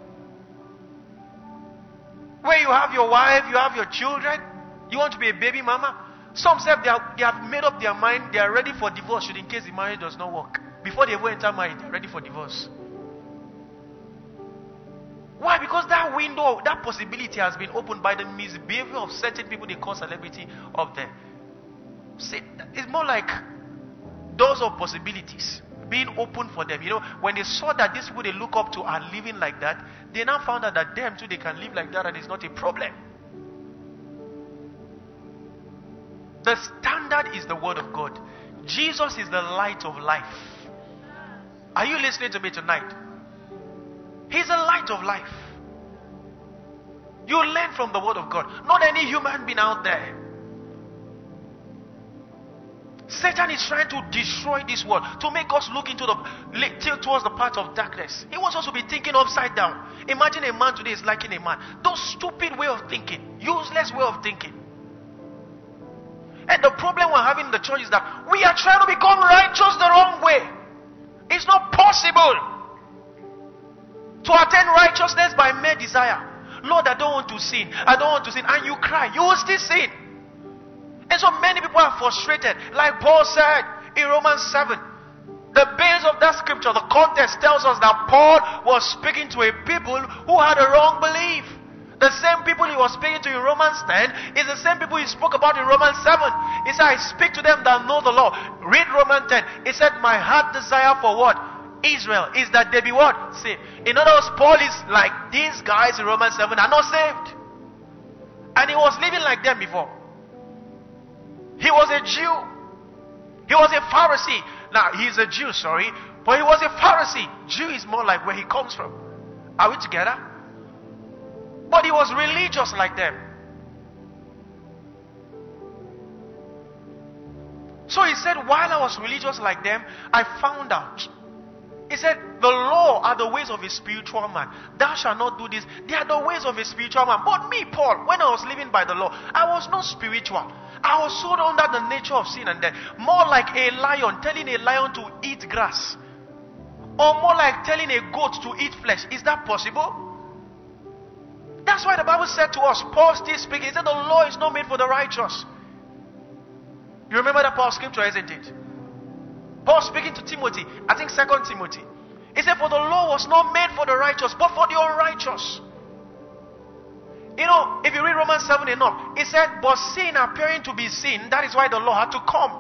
where you have your wife, you have your children. You want to be a baby mama? Some say they have made up their mind. They are ready for divorce should in case the marriage does not work. Before they even enter marriage, they are ready for divorce. Why? Because that window, that possibility has been opened by the misbehavior of certain people they call celebrity up there. See, it's more like doors of possibilities being open for them. You know, when they saw that these people they look up to are living like that, they now found out that them too, they can live like that and it's not a problem. The standard is the word of God. Jesus is the light of life. Are you listening to me tonight? He's the light of life. You learn from the word of God, not any human being out there. Satan is trying to destroy this world, to make us look into towards the path of darkness. He wants us to be thinking upside down. Imagine a man today is liking a man. Those stupid way of thinking, useless way of thinking. And the problem we're having in the church is that we are trying to become righteous the wrong way. It's not possible to attain righteousness by mere desire. Lord, I don't want to sin. I don't want to sin. And you cry, you will still sin. And so many people are frustrated. Like Paul said in Romans 7. The base of that scripture, the context tells us that Paul was speaking to a people who had a wrong belief. The same people he was speaking to in Romans 10 is the same people he spoke about in Romans 7. He said, I speak to them that know the law. Read Romans 10. He said, my heart desire for what? Israel is that they be what? Saved. In other words, Paul is like these guys in Romans 7 are not saved. And he was living like them before. He was a Jew. He was a Pharisee. Now, he's a Jew, sorry. But he was a Pharisee. Jew is more like where he comes from. Are we together? But he was religious like them. So he said, while I was religious like them, I found out. He said, the law are the ways of a spiritual man. Thou shalt not do this. They are the ways of a spiritual man. But me, Paul, when I was living by the law, I was not spiritual. I was so under the nature of sin and death. More like a lion telling a lion to eat grass. Or more like telling a goat to eat flesh. Is that possible? That's why the Bible said to us, Paul still speaking, he said the law is not made for the righteous. You remember that Paul's scripture, isn't it? Paul speaking to Timothy, I think 2 Timothy. He said, for the law was not made for the righteous, but for the unrighteous. You know, if you read Romans 7 enough, it said, but sin appearing to be sin, that is why the law had to come.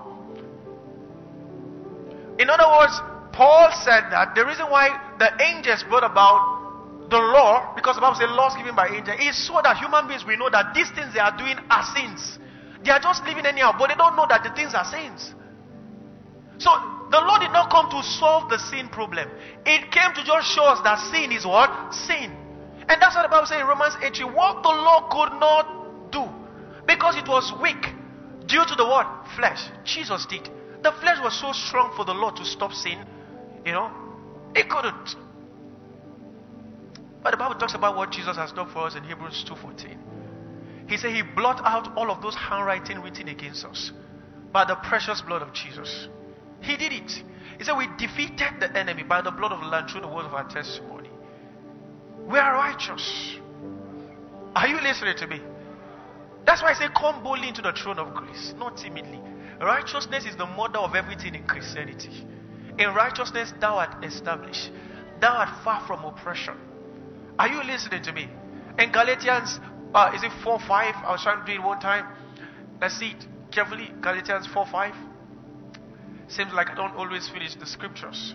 In other words, Paul said that the reason why the angels brought about the law, because the Bible says laws given by angels, is so that human beings will know that these things they are doing are sins. They are just living anyhow, but they don't know that the things are sins. So, the law did not come to solve the sin problem. It came to just show us that sin is what? Sin. And that's what the Bible says in Romans 8, what the law could not do. Because it was weak. Due to the what? Flesh. Jesus did. The flesh was so strong for the law to stop sin. You know, it couldn't. But the Bible talks about what Jesus has done for us in Hebrews 2:14. He said he blotted out all of those handwriting written against us by the precious blood of Jesus. He did it. He said we defeated the enemy by the blood of the Lamb through the word of our testimony. We are righteous. Are you listening to me? That's why I say come boldly into the throne of grace, not timidly. Righteousness is the mother of everything in Christianity. In righteousness thou art established. Thou art far from oppression. Are you listening to me? In Galatians, is it 4:5? I was trying to read it one time. Let's see it carefully. Galatians 4:5. Seems like I don't always finish the scriptures.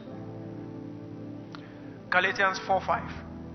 Galatians 4:5.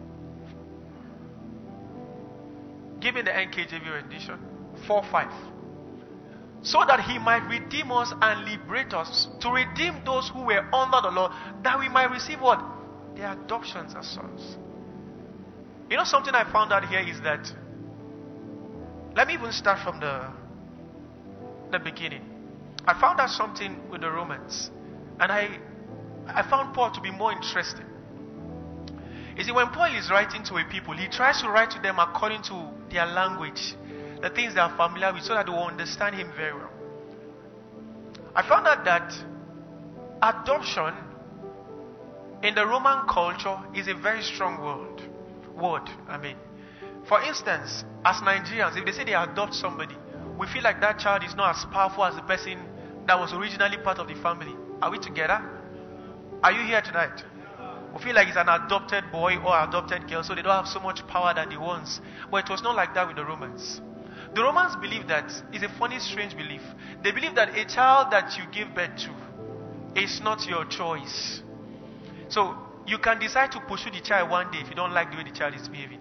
Give me the NKJV rendition. 4:5. So that he might redeem us and liberate us, to redeem those who were under the law, that we might receive what? Their adoptions as sons. You know something I found out here is that, let me even start from the beginning. I found out something with the Romans, and I found Paul to be more interesting. You see, when Paul is writing to a people, he tries to write to them according to their language, the things they are familiar with, so that they will understand him very well. I found out that adoption in the Roman culture is a very strong word. For instance, as Nigerians, if they say they adopt somebody, we feel like that child is not as powerful as the person that was originally part of the family. Are we together? Are you here tonight? We feel like it's an adopted boy or adopted girl, so they don't have so much power than the ones. But it was not like that with the Romans. The Romans believe that, it's a funny, strange belief. They believe that a child that you give birth to is not your choice. So, you can decide to pursue the child one day if you don't like the way the child is behaving.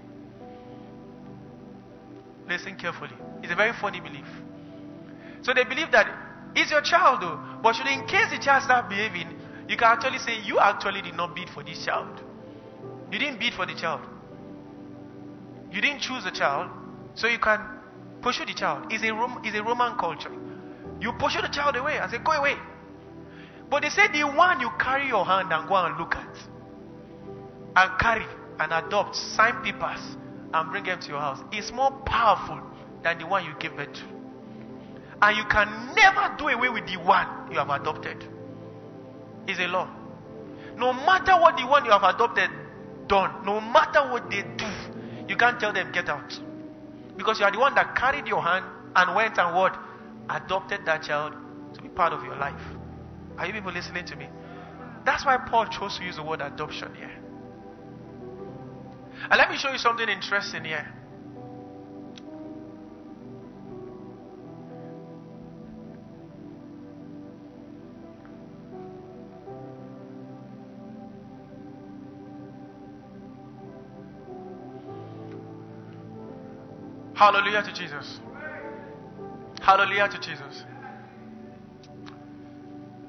Listen carefully. It's a very funny belief. So they believe that it's your child though, but in case the child starts behaving, you can actually say, you actually did not bid for this child. You didn't bid for the child. You didn't choose the child, so you can pursue the child. It's a Roman culture. You pursue the child away and say, go away. But they say the one you carry your hand and go and look at, and carry and adopt, sign papers, and bring them to your house, is more powerful than the one you gave birth to. And you can never do away with the one you have adopted. It's a law. No matter what the one you have adopted done, no matter what they do, you can't tell them get out. Because you are the one that carried your hand and went and what? Adopted that child to be part of your life. Are you people listening to me? That's why Paul chose to use the word adoption here. And let me show you something interesting here. Hallelujah to Jesus. Hallelujah to Jesus.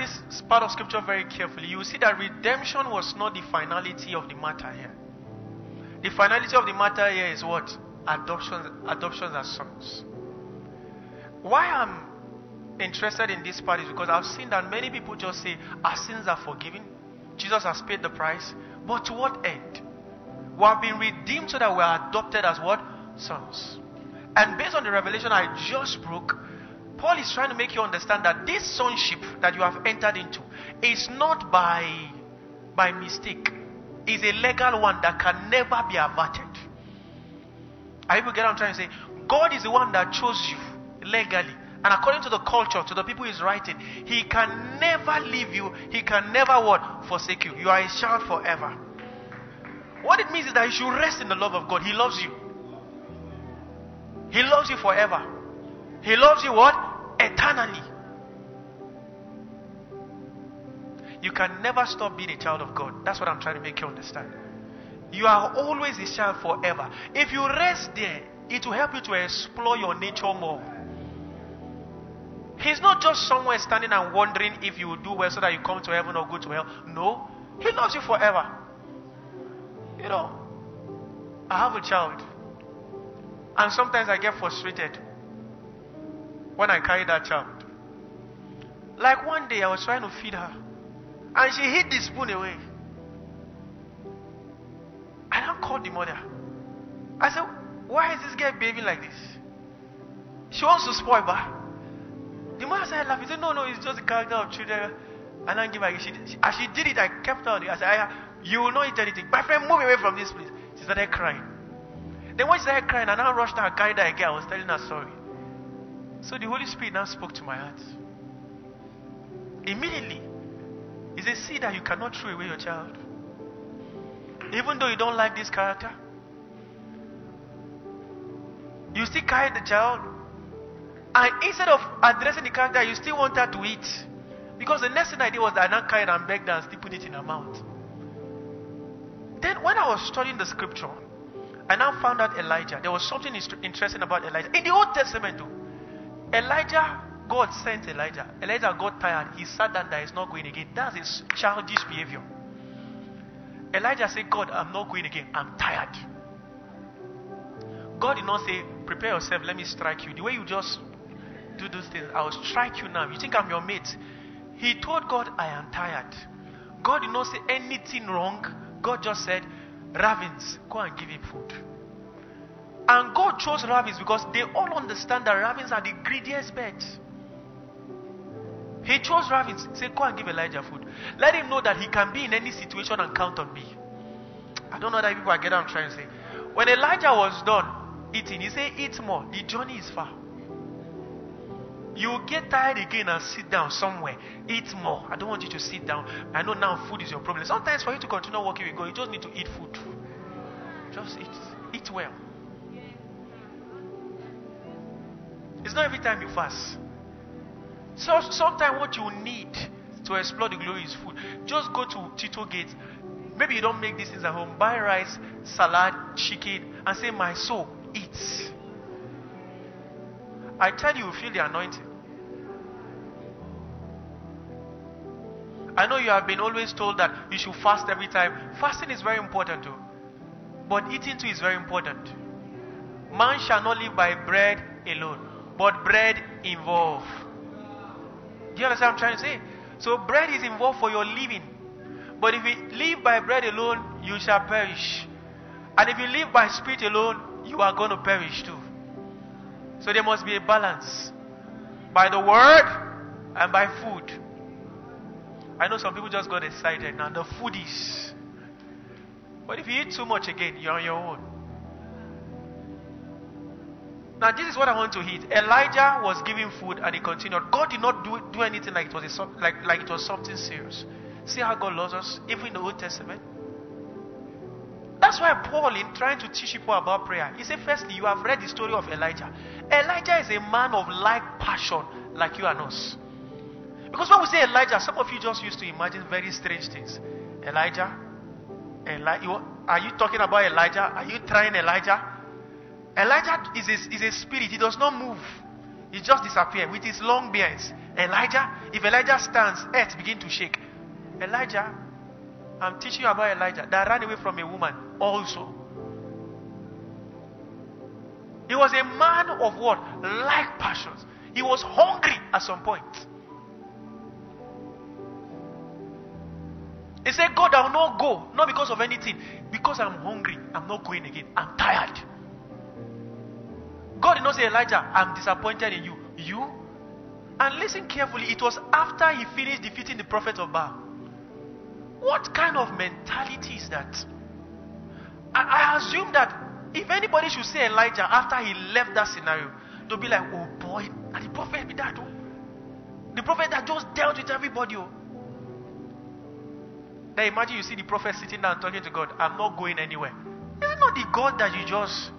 this part of scripture very carefully, you will see that redemption was not the finality of the matter here. The finality of the matter here is what? Adoptions as sons. Why I'm interested in this part is because I've seen that many people just say, our sins are forgiven. Jesus has paid the price. But to what end? We have been redeemed so that we are adopted as what? Sons. And based on the revelation I just broke, Paul is trying to make you understand that this sonship that you have entered into is not by mistake. It's a legal one that can never be averted. Are you get what I'm trying to say? God is the one that chose you legally. And according to the culture, to the people he's writing, he can never leave you. He can never what? Forsake you. You are his child forever. What it means is that you should rest in the love of God. He loves you. He loves you forever. He loves you what? Eternally. You can never stop being a child of God. That's what I'm trying to make you understand. You are always his child forever. If you rest there, it will help you to explore your nature more. He's not just somewhere standing and wondering if you will do well so that you come to heaven or go to hell. No. He loves you forever. You know, I have a child. And sometimes I get frustrated when I carry that child. Like one day I was trying to feed her. And she hid the spoon away. I now called the mother. I said, why is this girl behaving like this? She wants to spoil her. The mother started laughing. She said, no, it's just the character of children. And I give her. As she did it, I kept her. I said, you will not eat anything. My friend, move away from this place. She started crying. Then when she started crying, I now rushed her and carried her again. I was telling her sorry. So the Holy Spirit now spoke to my heart. Immediately, he said, see that you cannot throw away your child. Even though you don't like this character, you still carry the child. And instead of addressing the character, you still want her to eat. Because the next thing I did was that I now carried and begged her and still put it in her mouth. Then when I was studying the scripture, I now found out Elijah. There was something interesting about Elijah. In the Old Testament too, Elijah, God sent Elijah. Elijah got tired. He sat down there. He's not going again. That's his childish behavior. Elijah said, God, I'm not going again. I'm tired. God did not say, prepare yourself. Let me strike you. The way you just do those things, I will strike you now. You think I'm your mate? He told God, I am tired. God did not say anything wrong. God just said, ravens, go and give him food. And God chose ravens because they all understand that ravens are the greediest birds. He chose ravens. He said, go and give Elijah food. Let him know that he can be in any situation and count on me. I don't know that people are getting what I'm trying to say. When Elijah was done eating, he said, eat more. The journey is far. You will get tired again and sit down somewhere. Eat more. I don't want you to sit down. I know now food is your problem. Sometimes for you to continue walking with God, you just need to eat food. Just eat. Eat well. It's not every time you fast. So sometimes what you need to explore the glory is food. Just go to Tito Gate. Maybe you don't make these things at home. Buy rice, salad, chicken, and say, my soul, eat. I tell you, feel the anointing. I know you have been always told that you should fast every time. Fasting is very important too. But eating too is very important. Man shall not live by bread alone, but bread involved. Do you understand what I'm trying to say? So bread is involved for your living. But if you live by bread alone, you shall perish. And if you live by spirit alone, you are going to perish too. So there must be a balance. By the word and by food. I know some people just got excited now. The foodies. But if you eat too much again, you're on your own. Now this is what I want to hit. Elijah was giving food and he continued. God did not do anything like it was like it was something serious. See how God loves us, even in the Old Testament. That's why Paul, in trying to teach people about prayer, he said, firstly, you have read the story of Elijah. Elijah is a man of like passion, like you and us. Because when we say Elijah, some of you just used to imagine very strange things. Elijah? Are you talking about Elijah? Are you trying Elijah? Elijah is a spirit. He does not move. He just disappeared with his long beards. Elijah, if Elijah stands, earth begin to shake. Elijah, I'm teaching you about Elijah that ran away from a woman also. He was a man of what? Like passions. He was hungry at some point. He said, God, I will not go. Not because of anything. Because I'm hungry. I'm not going again. I'm tired. God did not say, Elijah, I'm disappointed in you. You? And listen carefully. It was after he finished defeating the prophet of Baal. What kind of mentality is that? I assume that if anybody should say Elijah after he left that scenario, they'll be like, oh boy, and the prophet be that. Oh. The prophet that just dealt with everybody. Oh. Then imagine you see the prophet sitting down talking to God. I'm not going anywhere. Is it not the God that you just...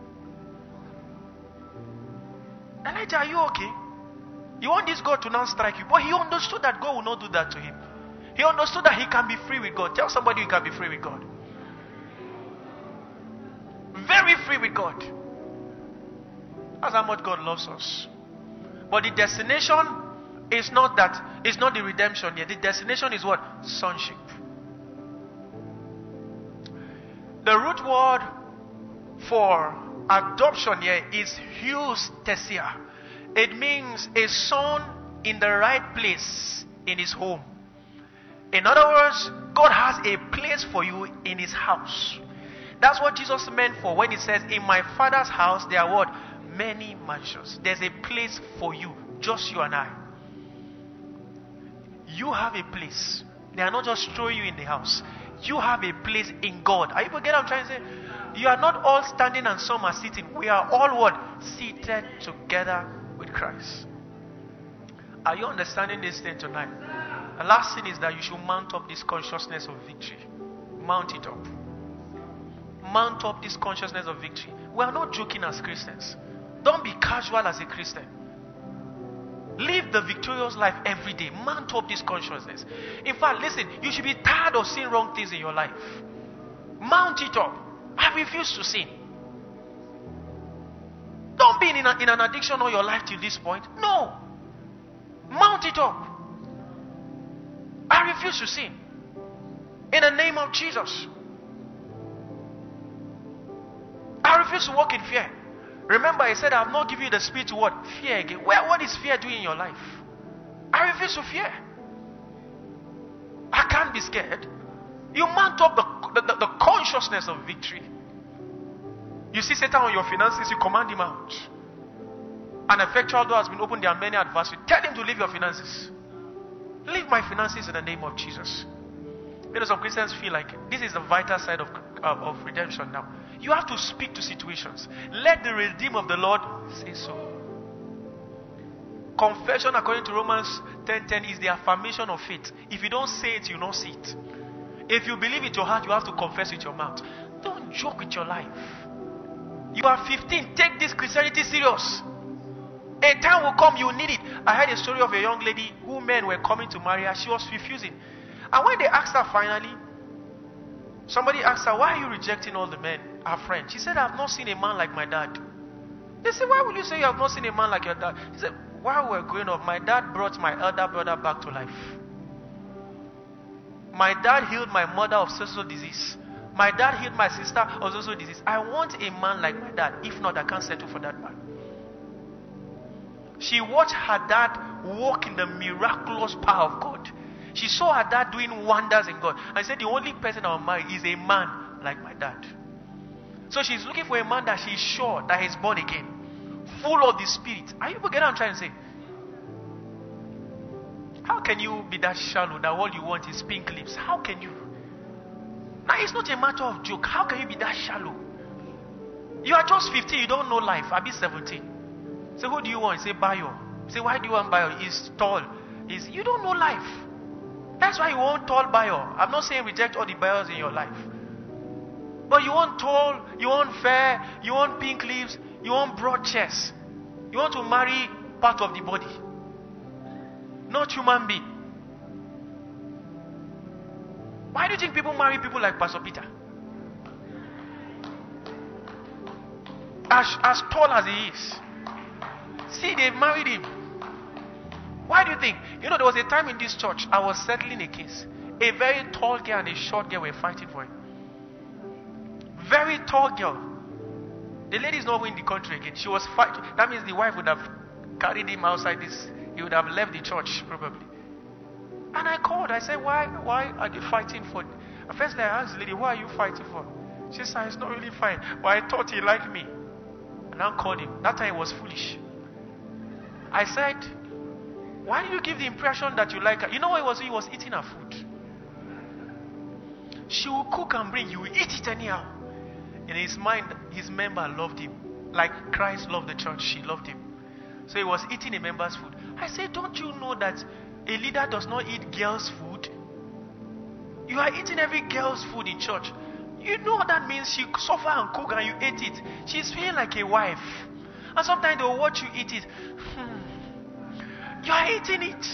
Elijah, are you okay? You want this God to now strike you. But he understood that God will not do that to him. He understood that he can be free with God. Tell somebody you can be free with God. Very free with God. That's how much God loves us. But the destination is not that. It's not the redemption yet. The destination is what? Sonship. The root word for adoption here is hustesia. It means a son in the right place in his home. In other words, God has a place for you in his house. That's what Jesus meant for when he says, in my Father's house there are what? Many mansions. There's a place for you, just you and I. You have a place. They are not just throwing you in the house. You have a place in God. Are you getting what I'm trying to say? You are not all standing and some are sitting. We are all what? Seated together with Christ. Are you understanding this thing tonight? The last thing is that you should mount up this consciousness of victory. Mount it up. Mount up this consciousness of victory. We are not joking as Christians. Don't be casual as a Christian. Live the victorious life every day. Mount up this consciousness. In fact, listen, you should be tired of seeing wrong things in your life. Mount it up. I refuse to sin. Don't be in an addiction all your life till this point. No. Mount it up. I refuse to sin. In the name of Jesus. I refuse to walk in fear. Remember, I said I have not given you the spirit to what? Fear again. What is fear doing in your life? I refuse to fear. I can't be scared. You mount up the consciousness of victory. You see Satan on your finances, you command him out. An effectual door has been opened, there are many adversaries. Tell him to leave your finances. Leave my finances in the name of Jesus. Some Christians feel like this is the vital side of redemption now. You have to speak to situations. Let the redeemer of the Lord say so. Confession, according to Romans 10:10, is the affirmation of faith. If you don't say it, you don't see it. If you believe with your heart, you have to confess with your mouth. Don't joke with your life. You are 15. Take this Christianity serious. A time will come, you will need it. I heard a story of a young lady who men were coming to marry her. She was refusing. And when they asked her finally, somebody asked her, why are you rejecting all the men, her friend? She said, I have not seen a man like my dad. They said, why would you say you have not seen a man like your dad? She said, while we were growing up, my dad brought my elder brother back to life. My dad healed my mother of social disease. My dad healed my sister of social disease. I want a man like my dad. If not, I can't settle for that man. She watched her dad walk in the miraculous power of God. She saw her dad doing wonders in God. And said, the only person I will marry is a man like my dad. So she's looking for a man that she's sure that he's born again. Full of the Spirit. Are you getting what I'm trying to say? How can you be that shallow that all you want is pink lips? How can you? Now, it's not a matter of joke. How can you be that shallow? You are just 15. You don't know life. I'll be 17. Say, who do you want? Say, Bayo. Say, why do you want Bayo? He's tall. You don't know life. That's why you want tall Bayo. I'm not saying reject all the Bayos in your life. But you want tall, you want fair, you want pink lips, you want broad chest. You want to marry part of the body. Not human being. Why do you think people marry people like Pastor Peter? As tall as he is. See, they married him. Why do you think? You know, there was a time in this church, I was settling a case. A very tall girl and a short girl were fighting for him. Very tall girl. The lady is not in the country again. She was fighting. That means the wife would have carried him outside this. He would have left the church probably. And I called. I said, why are they fighting for? First I asked the lady, what are you fighting for? She said, it's not really fine. But I thought he liked me. And I called him. That time he was foolish. I said, why did you give the impression that you like her? You know what it was? He was eating her food. She will cook and bring. You will eat it anyhow. In his mind, his member loved him. Like Christ loved the church. She loved him. So he was eating a member's food. I said, don't you know that a leader does not eat girls' food? You are eating every girl's food in church. You know what that means? She suffer and cook and you ate it. She's feeling like a wife. And sometimes they'll watch you eat it. You are eating it.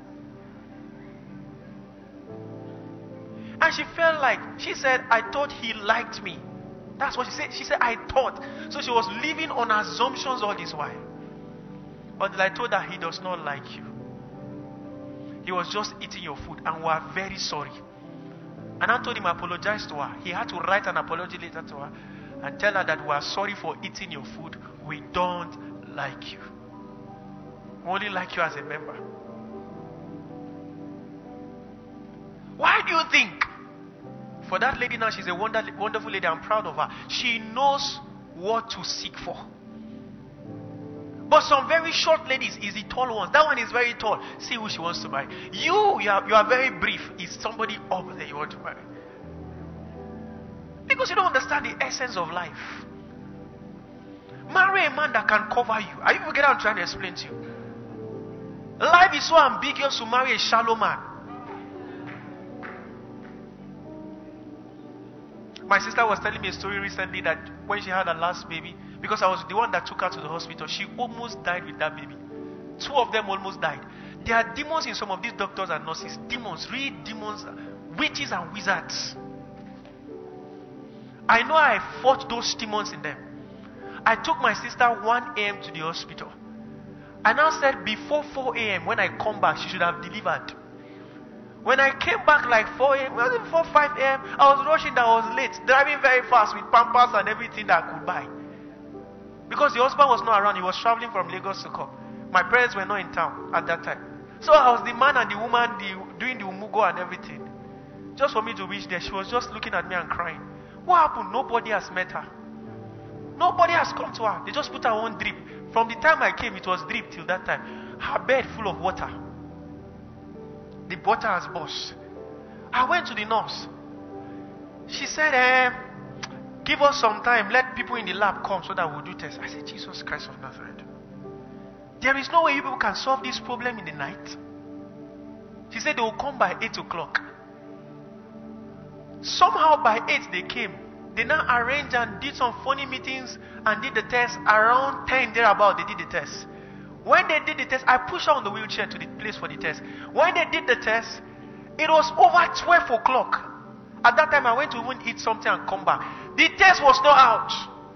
And she felt like, she said, I thought he liked me. That's what she said. She said, I thought. So she was living on assumptions all this while. Until I told her, he does not like you. He was just eating your food and we are very sorry. And I told him, apologize to her. He had to write an apology letter to her and tell her that we are sorry for eating your food. We don't like you. We only like you as a member. Why do you think? For that lady now, she's a wonderful lady. I'm proud of her. She knows what to seek for. But some very short ladies is the tall ones. That one is very tall. See who she wants to marry. You are very brief. Is somebody up there you want to marry? Because you don't understand the essence of life. Marry a man that can cover you. Are you getting what I'm trying to explain to you? Life is so ambiguous to marry a shallow man. My sister was telling me a story recently that when she had her last baby, because I was the one that took her to the hospital, she almost died with that baby. 2 of them almost died. There are demons in some of these doctors and nurses. Demons, real demons, witches and wizards. I know I fought those demons in them. I took my sister 1 a.m. to the hospital. I now said before 4 a.m. when I come back, she should have delivered. When I came back like 4 a.m., before 5 a.m., I was rushing that I was late, driving very fast with Pampers and everything that I could buy. Because the husband was not around, he was traveling from Lagos to come. My parents were not in town at that time. So I was the man and the woman doing the umugo and everything. Just for me to reach there, she was just looking at me and crying. What happened? Nobody has met her. Nobody has come to her. They just put her on drip. From the time I came, it was drip till that time. Her bed full of water. The water has burst. I went to the nurse. She said, give us some time. Let people in the lab come so that we'll do tests. I said, Jesus Christ of Nazareth. There is no way you people can solve this problem in the night. She said they will come by 8 o'clock. Somehow by 8 they came. They now arranged and did some funny meetings and did the test. Around 10 thereabout, they did the test. When they did the test, I pushed her on the wheelchair to the place for the test. When they did the test, it was over 12 o'clock. At that time, I went to even eat something and come back. The test was not out.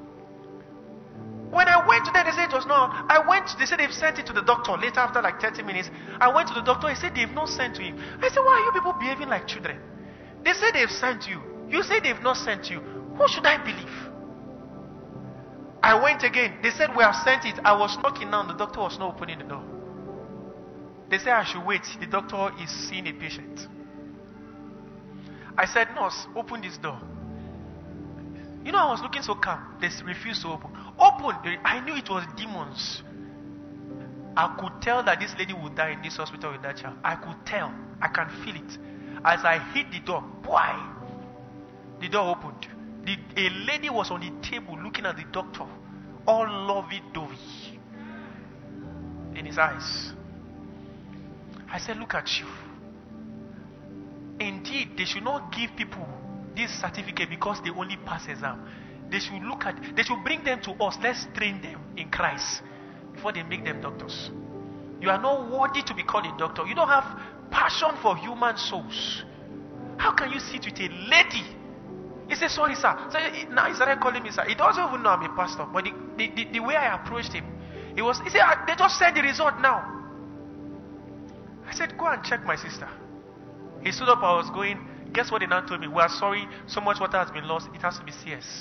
When I went to them, they said it was not out. They said they've sent it to the doctor later after like 30 minutes. I went to the doctor, he said they've not sent to him. I said, why are you people behaving like children? They said they've sent you. You say they've not sent you. Who should I believe? I went again. They said we have sent it. I was knocking down. The doctor was not opening the door. They said I should wait. The doctor is seeing a patient. I said, nurse, open this door. You know, I was looking so calm. They refused to open. Open. I knew it was demons. I could tell that this lady would die in this hospital with that child. I could tell. I can feel it. As I hit the door, why? The door opened. A lady was on the table looking at the doctor, all lovey-dovey in his eyes. I said, look at you. Indeed, they should not give people this certificate because they only pass exam. They should bring them to us. Let's train them in Christ before they make them doctors. You are not worthy to be called a doctor. You don't have passion for human souls. How can you sit with a lady? He said, sorry, sir. So now he started calling me, sir. He doesn't even know I'm a pastor. But the way I approached him, He said, they just said the result now. I said, go and check my sister. He stood up, I was going. Guess what they now told me? We are sorry, so much water has been lost. It has to be CS.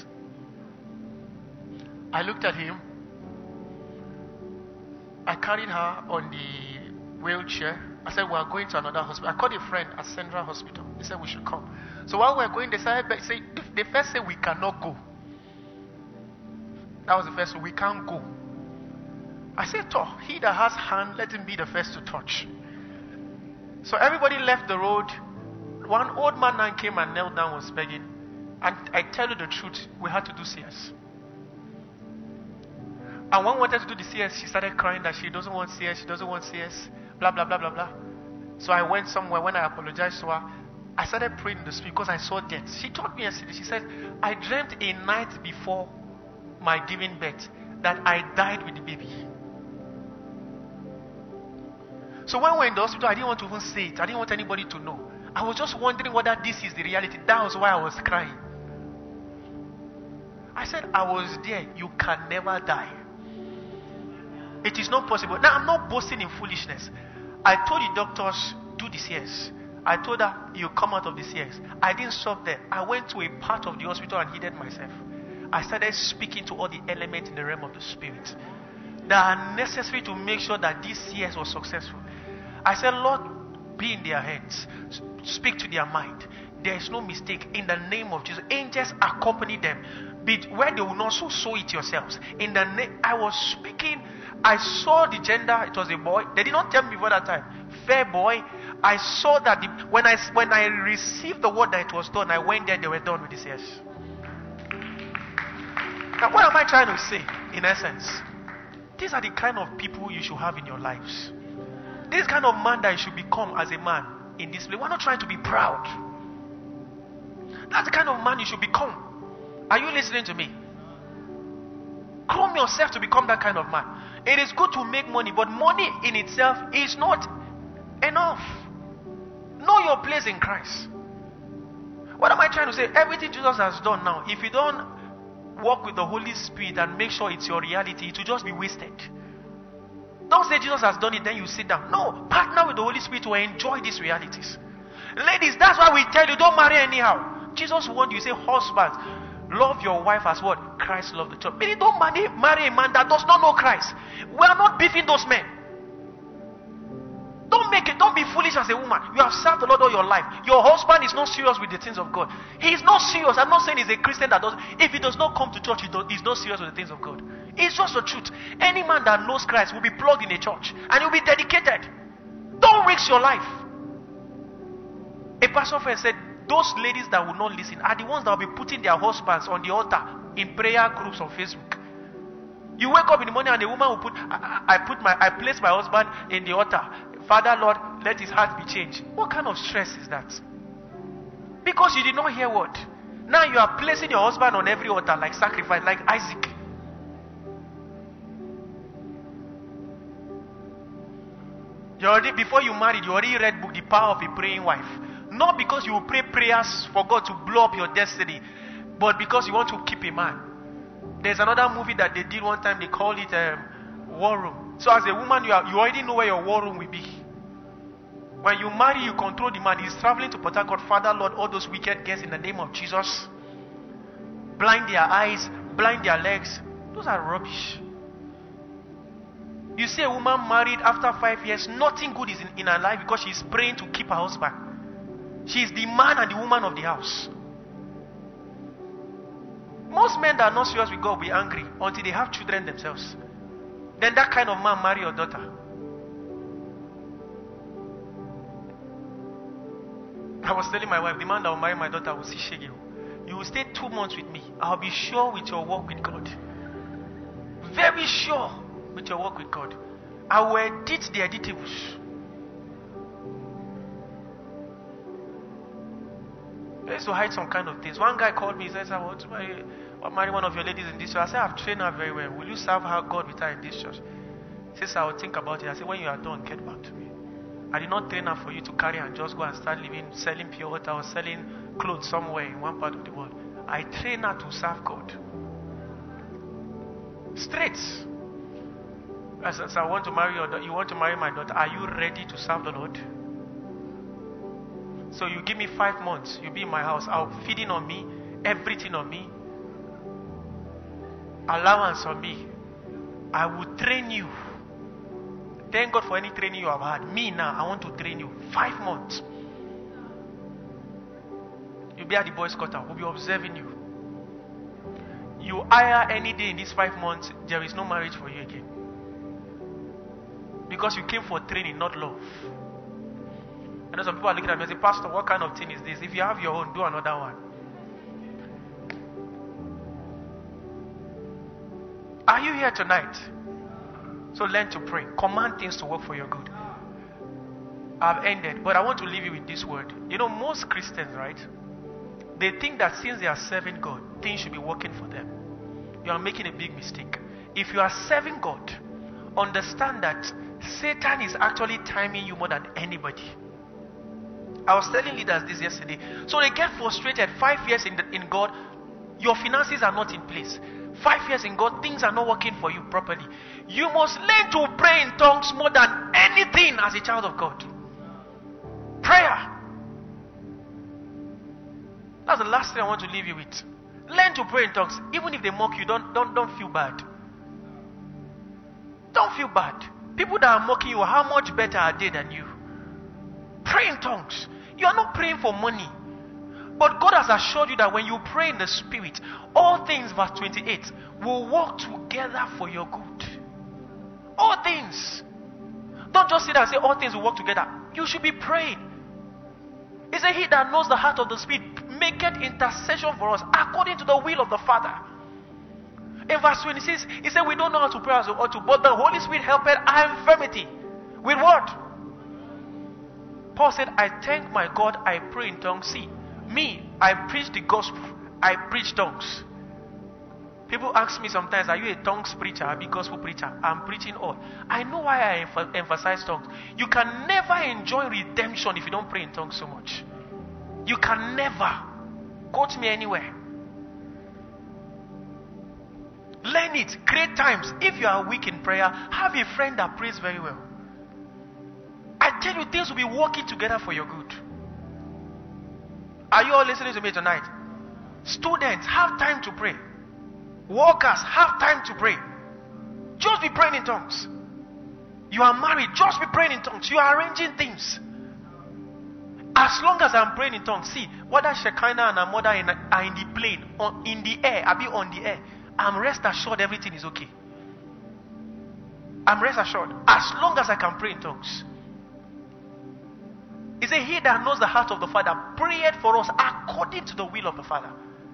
I looked at him. I carried her on the wheelchair. I said, we are going to another hospital. I called a friend at Central Hospital. He said, we should come. So while we were going, they first said, we cannot go. That was the first one. We can't go. I said, he that has hand, let him be the first to touch. So everybody left the road. One old man now came and knelt down, was begging. And I tell you the truth, we had to do CS. And when we wanted to do the CS, she started crying that she doesn't want CS, she doesn't want CS, blah, blah, blah, blah, blah. So I went somewhere. When I apologized to her, I started praying in the spirit because I saw death. She told me yesterday, she said, I dreamt a night before my giving birth that I died with the baby. So when we were in the hospital, I didn't want to even say it. I didn't want anybody to know. I was just wondering whether this is the reality. That was why I was crying. I said, I was there. You can never die. It is not possible. Now, I'm not boasting in foolishness. I told the doctors, do the CS. I told her, you come out of the CS. I didn't stop there. I went to a part of the hospital and hid myself. I started speaking to all the elements in the realm of the spirit that are necessary to make sure that this CS was successful. I said, Lord, be in their hands. Speak to their mind. There is no mistake. In the name of Jesus, angels accompany them. Where they will not sow it yourselves. In the name, I was speaking. I saw the gender. It was a boy. They did not tell me before that time. Fair boy. I saw that when I received the word that it was done, I went there. They were done with this. Yes. Now, what am I trying to say? In essence, these are the kind of people you should have in your lives. This kind of man that you should become as a man in this place. We're not trying to be proud. That's the kind of man you should become. Are you listening to me? Groom yourself to become that kind of man. It is good to make money, but money in itself is not enough. Know your place in Christ. What am I trying to say? Everything Jesus has done now, if you don't walk with the Holy Spirit and make sure it's your reality, it will just be wasted. Don't say Jesus has done it, then you sit down. No, partner with the Holy Spirit to enjoy these realities. Ladies, that's why we tell you, don't marry anyhow. Jesus warned you, say, husbands, love your wife as what? Christ loved the church. Meaning, don't marry a man that does not know Christ. We are not beefing those men. Don't be foolish as a woman. You have served the Lord all your life. Your husband is not serious with the things of God. He is not serious. I'm not saying he's a Christian that does. If he does not come to church, he's not serious with the things of God. It's just the truth. Any man that knows Christ will be plugged in a church and he'll be dedicated. Don't risk your life. A pastor friend said, those ladies that will not listen are the ones that will be putting their husbands on the altar in prayer groups on Facebook. You wake up in the morning and the woman will I place my husband in the altar. Father, Lord, let his heart be changed. What kind of stress is that? Because you did not hear what? Now you are placing your husband on every altar like sacrifice, like Isaac. Before you married, you already read book, The Power of a Praying Wife. Not because you will pray prayers for God to blow up your destiny, but because you want to keep a man. There's another movie that they did one time, they called it War Room. So as a woman, you already know where your war room will be. When you marry, you control the man. He's traveling to Port Harcourt. Father, Lord, all those wicked girls in the name of Jesus. Blind their eyes, blind their legs. Those are rubbish. You see a woman married after 5 years, nothing good is in her life because she's praying to keep her husband. She's the man and the woman of the house. Most men that are not serious with God will be angry until they have children themselves. Then that kind of man marry your daughter. I was telling my wife, the man that will marry my daughter will see shaggy. You will stay 2 months with me. I'll be sure with your walk with God. Very sure with your walk with God. I will edit the editables. I used to hide some kind of things. One guy called me, he says, I want to marry one of your ladies in this church. I said, I've trained her very well. Will you serve her God with her in this church? He says, I will think about it. I said, when you are done, get back to me. I did not train her for you to carry and just go and start living, selling pure water or selling clothes somewhere in one part of the world. I train her to serve God. Straight. As I want to marry your daughter, you want to marry my daughter. Are you ready to serve the Lord? So you give me 5 months. You be in my house. I'll feeding on me, everything on me, allowance on me. I will train you. Thank God for any training you have had. Me now, I want to train you. 5 months. You'll be at the boys' quarter. We'll be observing you. You hire any day in these 5 months, there is no marriage for you again. Because you came for training, not love. I know some people are looking at me and say, Pastor, what kind of thing is this? If you have your own, do another one. Are you here tonight? So learn to pray. Command things to work for your good. I've ended, but I want to leave you with this word. You know, most Christians, right? They think that since they are serving God, things should be working for them. You are making a big mistake. If you are serving God, understand that Satan is actually timing you more than anybody. I was telling leaders this yesterday. So they get frustrated. 5 years in God, your finances are not in place. 5 years in God, things are not working for you properly. You must learn to pray in tongues more than anything as a child of God. Prayer. That's the last thing I want to leave you with. Learn to pray in tongues. Even if they mock you, don't feel bad. Don't feel bad. People that are mocking you, how much better are they than you? Pray in tongues. You are not praying for money. But God has assured you that when you pray in the Spirit, all things, verse 28, will work together for your good. All things. Don't just sit there and say all things will work together. You should be praying. He said, he that knows the heart of the Spirit maketh intercession for us according to the will of the Father. In verse 26, he said, we don't know how to pray as we ought to, but the Holy Spirit helpeth our infirmity. With what? Paul said, I thank my God, I pray in tongues. See, me, I preach the gospel. I preach tongues. People ask me sometimes, are you a tongues preacher? Are you a gospel preacher? I'm preaching all. I know why I emphasize tongues. You can never enjoy redemption if you don't pray in tongues so much. You can never. Quote me anywhere. Learn it. Create times. If you are weak in prayer, have a friend that prays very well. I tell you, things will be working together for your good. Are you all listening to me tonight? Students, have time to pray. Workers, have time to pray. Just be praying in tongues. You are married, just be praying in tongues. You are arranging things. As long as I'm praying in tongues, see, whether Shekinah and her mother are in the plane, or in the air, I'll be on the air, I'm rest assured everything is okay. I'm rest assured. As long as I can pray in tongues. He said, he that knows the heart of the Father prayeth for us according to the will of the Father.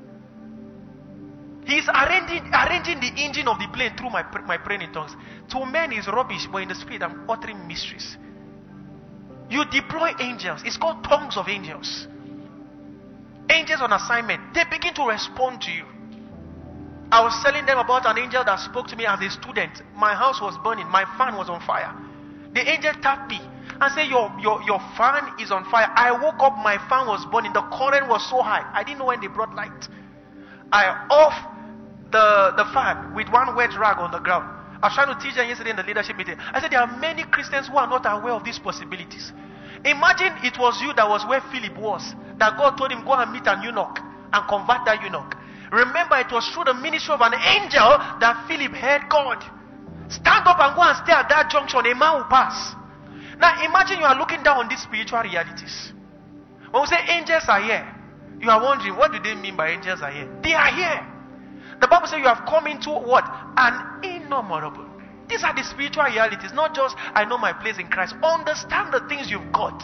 He's arranging the engine of the plane through my praying in tongues. To men is rubbish, but in the Spirit I'm uttering mysteries. You deploy angels. It's called tongues of angels. Angels on assignment. They begin to respond to you. I was telling them about an angel that spoke to me as a student. My house was burning. My fan was on fire. The angel tapped me and said, your fan is on fire. I woke up, my fan was burning. The current was so high. I didn't know when they brought light. I off the fan with one wet rag on the ground. I was trying to teach them yesterday in the leadership meeting. I said, there are many Christians who are not aware of these possibilities. Imagine it was you that was where Philip was. That God told him, go and meet an eunuch and convert that eunuch. Remember, it was through the ministry of an angel that Philip heard God. Stand up and go and stay at that junction. A man will pass. Now imagine you are looking down on these spiritual realities. When we say angels are here, you are wondering, what do they mean by angels are here? They are here. The Bible says you have come into what? An innumerable. These are the spiritual realities, not just I know my place in Christ. Understand the things you've got.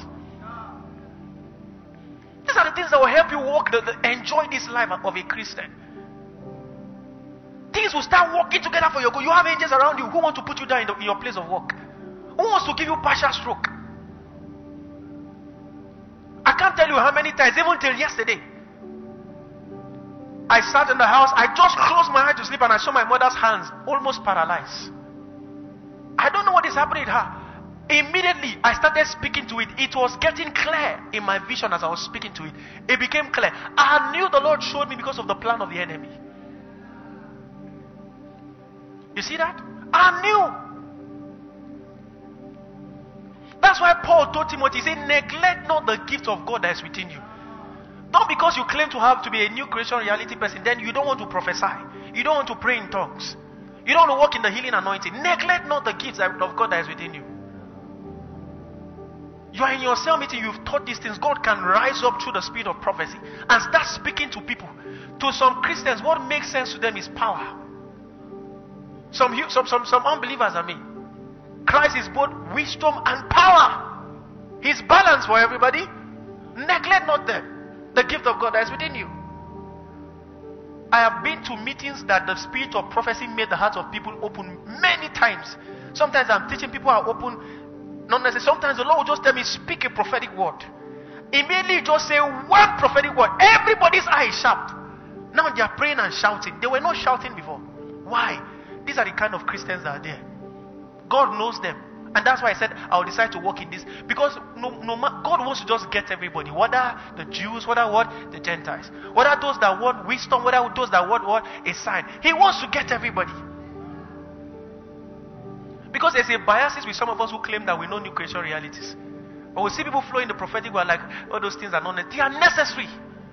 These are the things that will help you walk, enjoy this life of a Christian. Things will start working together for your good. You have angels around you who want to put you down in your place of work. Who wants to give you partial stroke? I can't tell you how many times, even till yesterday. I sat in the house, I just closed my eyes to sleep and I saw my mother's hands almost paralyzed. I don't know what is happening to her. Immediately, I started speaking to it. It was getting clear in my vision as I was speaking to it. It became clear. I knew the Lord showed me because of the plan of the enemy. You see that? I knew. That's why Paul told Timothy, he said, neglect not the gift of God that is within you. Not because you claim to be a new creation reality person, then you don't want to prophesy. You don't want to pray in tongues. You don't want to walk in the healing anointing. Neglect not the gifts of God that is within you. You are in your cell meeting, you've taught these things. God can rise up through the spirit of prophecy and start speaking to people. To some Christians, what makes sense to them is power. Some unbelievers, Christ is both wisdom and power. He's balanced for everybody. Neglect not the gift of God that is within you. I have been to meetings that the spirit of prophecy made the hearts of people open many times. Sometimes I'm teaching, people are open. Not necessarily. Sometimes the Lord will just tell me, speak a prophetic word. Immediately just say one prophetic word. Everybody's eye is sharp. Now they are praying and shouting. They were not shouting before. Why? These are the kind of Christians that are there. God knows them. And that's why I said I'll decide to walk in this. Because God wants to just get everybody. Whether the Jews, whether the Gentiles. Whether those that want wisdom, whether those that want a sign. He wants to get everybody. Because there's a biases with some of us who claim that we know new creation realities. But we see people flow in the prophetic world like all those things are not necessary. They are necessary.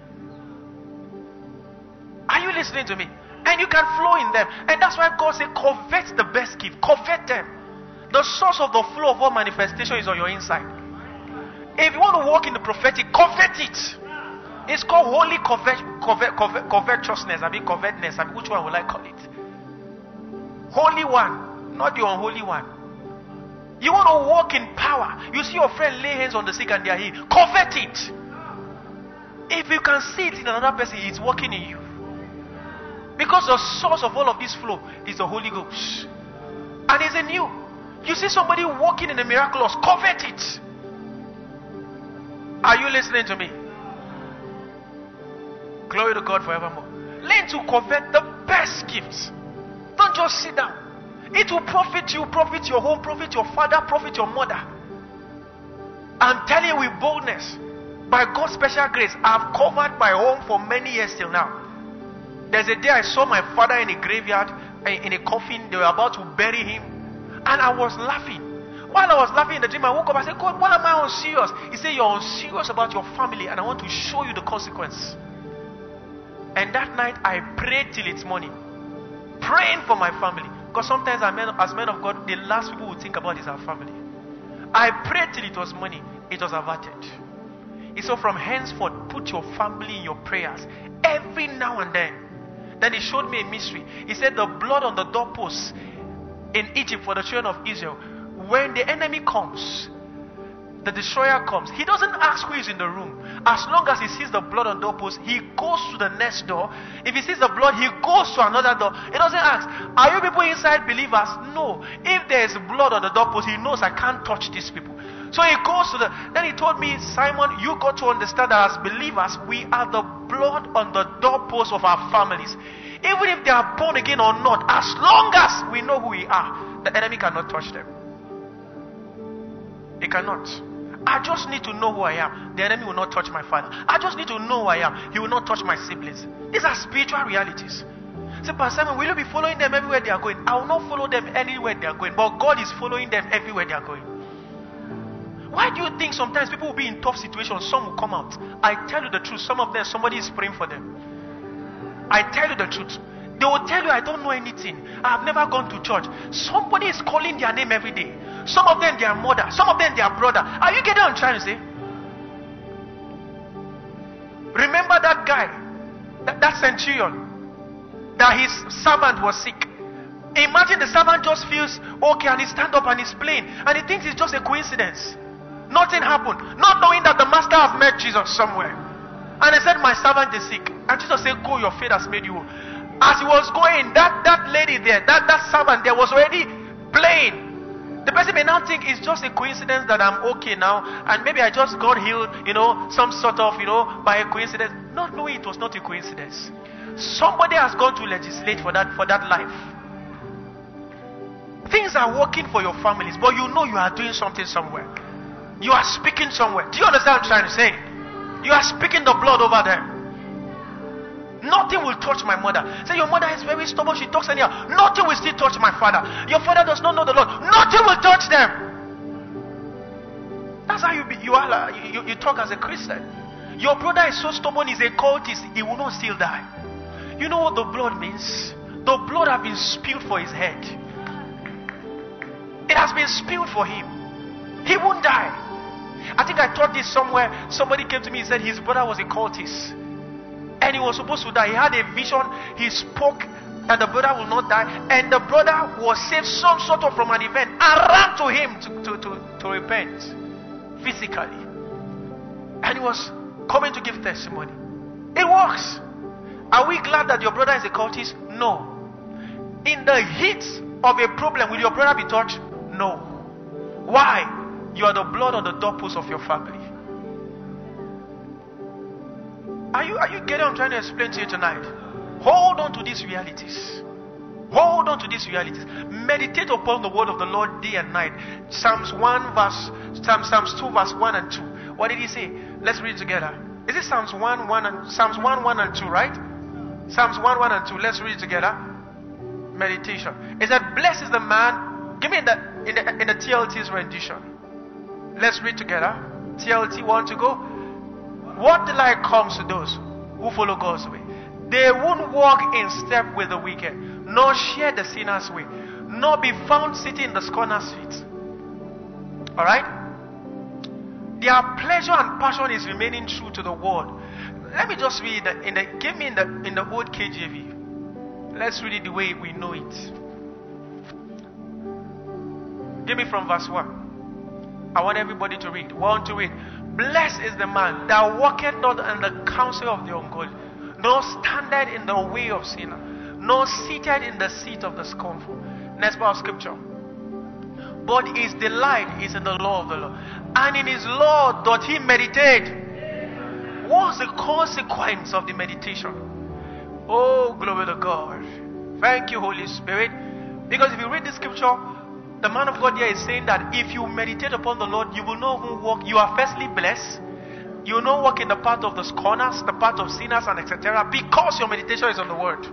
Are you listening to me? And you can flow in them. And that's why God said, covet the best gift. Covet them. The source of the flow of all manifestation is on your inside. If you want to walk in the prophetic, covet it. It's called holy covetousness. Covetness. Which one will I call it? Holy one, not the unholy one. You want to walk in power. You see your friend lay hands on the sick and they are healed. Covet it. If you can see it in another person, it's working in you. Because the source of all of this flow is the Holy Ghost. And it's in you. You see somebody walking in the miraculous, covet it. Are you listening to me? Glory to God forevermore. Learn to covet the best gifts. Don't just sit down. It will profit you, profit your home, profit your father, profit your mother. I'm telling you with boldness, by God's special grace, I've covered my home for many years till now. There's a day I saw my father in a graveyard, in a coffin. They were about to bury him. And I was laughing. While I was laughing in the dream, I woke up and said, God, why am I unserious? He said, you're unserious about your family and I want to show you the consequence. And that night, I prayed till it's morning. Praying for my family. Because sometimes as men of God, the last people we think about is our family. I prayed till it was morning. It was averted. He said, from henceforth, put your family in your prayers. Every now and then. Then he showed me a mystery. He said the blood on the doorposts in Egypt for the children of Israel, when the enemy comes, the destroyer comes, he doesn't ask who is in the room. As long as he sees the blood on the doorpost, he goes to the next door. If he sees the blood, he goes to another door. He doesn't ask, are you people inside believers? No. If there is blood on the doorpost, he knows I can't touch these people. So he goes to then he told me, Simon, you got to understand that as believers, we are the blood on the doorpost of our families. Even if they are born again or not, as long as we know who we are, the enemy cannot touch them. He cannot. I just need to know who I am. The enemy will not touch my father. I just need to know who I am. He will not touch my siblings. These are spiritual realities. Say, Pastor Simon, will you be following them everywhere they are going? I will not follow them anywhere they are going, but God is following them everywhere they are going. Why do you think sometimes people will be in tough situations, some will come out? I tell you the truth, some of them, somebody is praying for them. I tell you the truth. They will tell you, I don't know anything. I have never gone to church. Somebody is calling their name every day. Some of them their mother, some of them their brother. Are you getting what I'm trying to say? Remember that guy, that centurion, that his servant was sick. Imagine the servant just feels okay and he stands up and he's playing and he thinks it's just a coincidence. Nothing happened. Not knowing that the master has met Jesus somewhere. And he said, my servant is sick. And Jesus said, go, your faith has made you whole. As he was going, that lady there, that servant there was already playing. The person may now think it's just a coincidence that I'm okay now. And maybe I just got healed, some sort of, by a coincidence. Not knowing it was not a coincidence. Somebody has gone to legislate for that life. Things are working for your families, but you know you are doing something somewhere. You are speaking somewhere. Do you understand what I'm trying to say? You are speaking the blood over them. Nothing will touch my mother. Say your mother is very stubborn, she talks anyhow. Nothing will still touch my father. Your father does not know the Lord. Nothing will touch them. That's how you talk as a Christian. Your brother is so stubborn, he's a cultist, he will not still die. You know what the blood means? The blood has been spilled for his head. It has been spilled for him. He won't die. I think I taught this somewhere. Somebody came to me and said his brother was a cultist. And he was supposed to die. He had a vision. He spoke that the brother will not die. And the brother was saved some sort of from an event and ran to him to repent physically. And he was coming to give testimony. It works. Are we glad that your brother is a cultist? No. In the heat of a problem, will your brother be touched? No. Why? You are the blood on the doorpost of your family. Are you getting what I'm trying to explain to you tonight? Hold on to these realities. Hold on to these realities. Meditate upon the word of the Lord day and night. Psalms 2 verse 1 and 2. What did he say? Let's read it together. Is it Psalms 1 and 2, right? Psalms 1 and 2. Let's read it together. Meditation. It said, blessed is the man. Give me in the TLT's rendition. Let's read together. TLT, want to go? What delight comes to those who follow God's way? They won't walk in step with the wicked, nor share the sinner's way, nor be found sitting in the scorner's feet. Alright? Their pleasure and passion is remaining true to the word. Let me just read give me in the old KJV. Let's read it the way we know it. Give me from verse 1. I want everybody to read. Want to read. Blessed is the man that walketh not in the counsel of the ungodly, nor standeth in the way of sinner, nor seated in the seat of the scornful. Next part of scripture. But his delight is in the law of the Lord, and in his law doth he meditate. What's the consequence of the meditation? Oh, glory to God. Thank you, Holy Spirit. Because if you read the scripture, the man of God here is saying that if you meditate upon the Lord, you will not even walk. You are firstly blessed. You will not walk in the path of the scorners, the path of sinners, and etc. Because your meditation is on the word.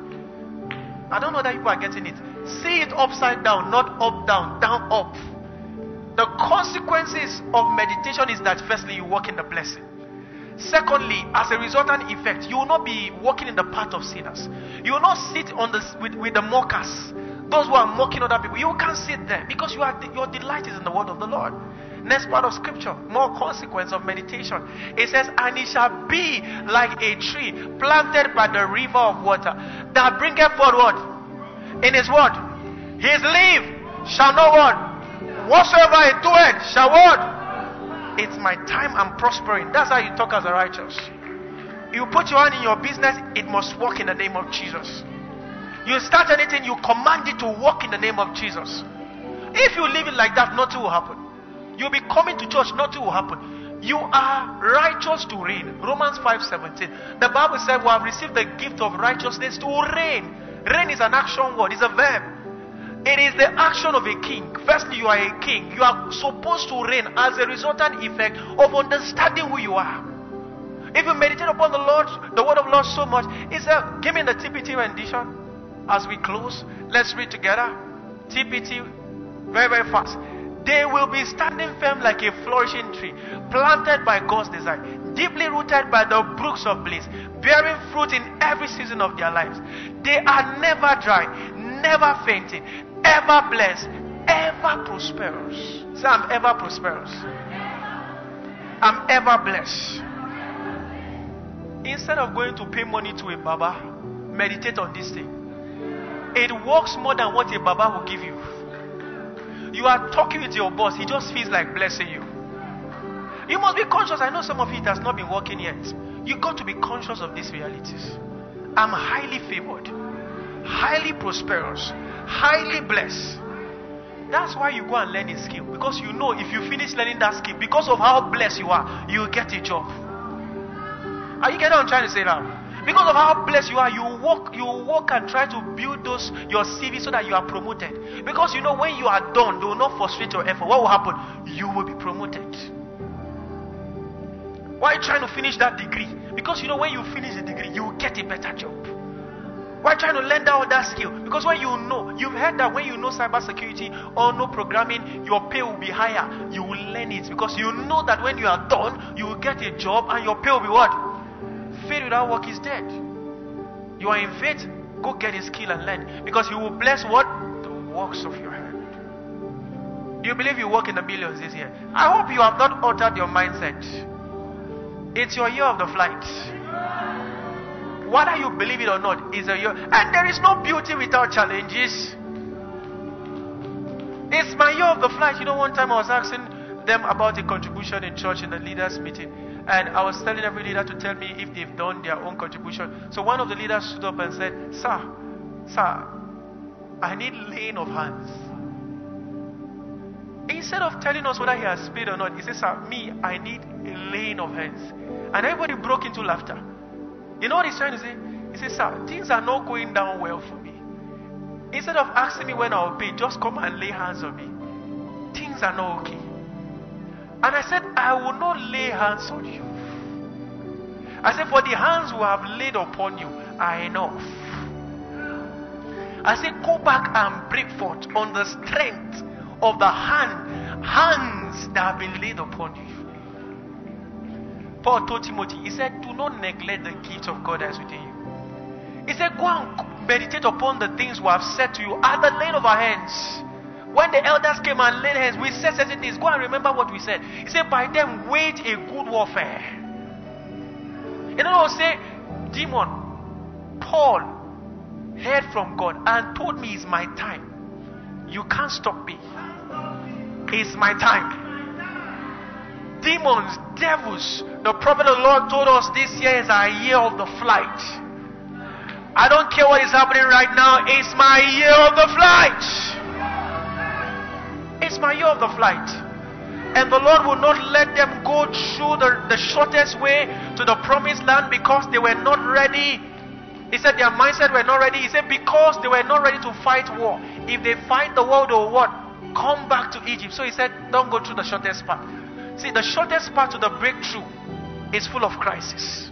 I don't know that people are getting it. See it upside down, not up, down, down, up. The consequences of meditation is that firstly, you walk in the blessing. Secondly, as a resultant effect, you will not be walking in the path of sinners. You will not sit on with the mockers. Those who are mocking other people, you can't sit there because your delight is in the word of the Lord. Next part of scripture, more consequence of meditation. It says, and it shall be like a tree planted by the river of water that bringeth forth what? In his word. His leaf shall not what? Whatsoever he doeth shall what? It's my time I'm prospering. That's how you talk as a righteous. You put your hand in your business, it must work in the name of Jesus. You start anything, you command it to work in the name of Jesus. If you leave it like that, nothing will happen. You'll be coming to church, nothing will happen. You are righteous to reign. Romans 5:17. The Bible said we have received the gift of righteousness to reign. Reign is an action word, it's a verb. It is the action of a king. Firstly, you are a king. You are supposed to reign as a resultant effect of understanding who you are. If you meditate upon the Lord, the word of the Lord so much, give me the TPT rendition. As we close, let's read together. TPT, very, very fast. They will be standing firm like a flourishing tree, planted by God's design, deeply rooted by the brooks of bliss, bearing fruit in every season of their lives. They are never dry, never fainting, ever blessed, ever prosperous. Say, I'm ever prosperous. I'm ever blessed. Instead of going to pay money to a Baba, meditate on this thing. It works more than what a Baba will give you. You are talking with your boss, he just feels like blessing you. You must be conscious. I know some of it has not been working yet. You got to be conscious of these realities. I'm highly favored, highly prosperous, highly blessed. That's why you go and learn a skill. Because you know if you finish learning that skill, because of how blessed you are, you will get a job. Are you getting what I'm trying to say now? Because of how blessed you are, you walk and try to build your CV so that you are promoted. Because you know when you are done, they will not frustrate your effort. What will happen? You will be promoted. Why are you trying to finish that degree? Because you know when you finish the degree, you will get a better job. Why trying to learn that other skill? Because when you know, you've heard that when you know cybersecurity or know programming, your pay will be higher. You will learn it because you know that when you are done, you will get a job and your pay will be what? Faith without work is dead. You are in faith, go get a skill and learn. Because He will bless what? The works of your hand. Do you believe you work in the millions this year? I hope you have not altered your mindset. It's your year of the flight. Whether you believe it or not, is a year. And there is no beauty without challenges. It's my year of the flight. You know, one time I was asking them about a contribution in church in the leaders meeting. And I was telling every leader to tell me if they've done their own contribution. So one of the leaders stood up and said, Sir, I need laying of hands. Instead of telling us whether he has paid or not, he says, Sir, I need a laying of hands. And everybody broke into laughter. You know what he's trying to say? He says, Sir, things are not going down well for me. Instead of asking me when I'll pay, just come and lay hands on me. Things are not okay. And I said, I will not lay hands on you. I said, for the hands who have laid upon you are enough. I said, go back and break forth on the strength of the hands that have been laid upon you. Paul told Timothy, he said, do not neglect the gift of God that is within you. He said, go and meditate upon the things we have said to you at the laying of our hands. When the elders came and laid hands, we said certain things. Go and remember what we said. He said, by them wage a good warfare. In other words, say, demon, Paul heard from God and told me it's my time. You can't stop me. It's my time. Demons, devils, the prophet of the Lord told us this year is our year of the flight. I don't care what is happening right now. It's my year of the flight. It's my year of the flight. And the Lord will not let them go through the shortest way to the promised land because they were not ready. He said their mindset were not ready. He said because they were not ready to fight war. If they fight the war, they will what? Come back to Egypt. So he said, don't go through the shortest path. See, the shortest path to the breakthrough is full of crisis.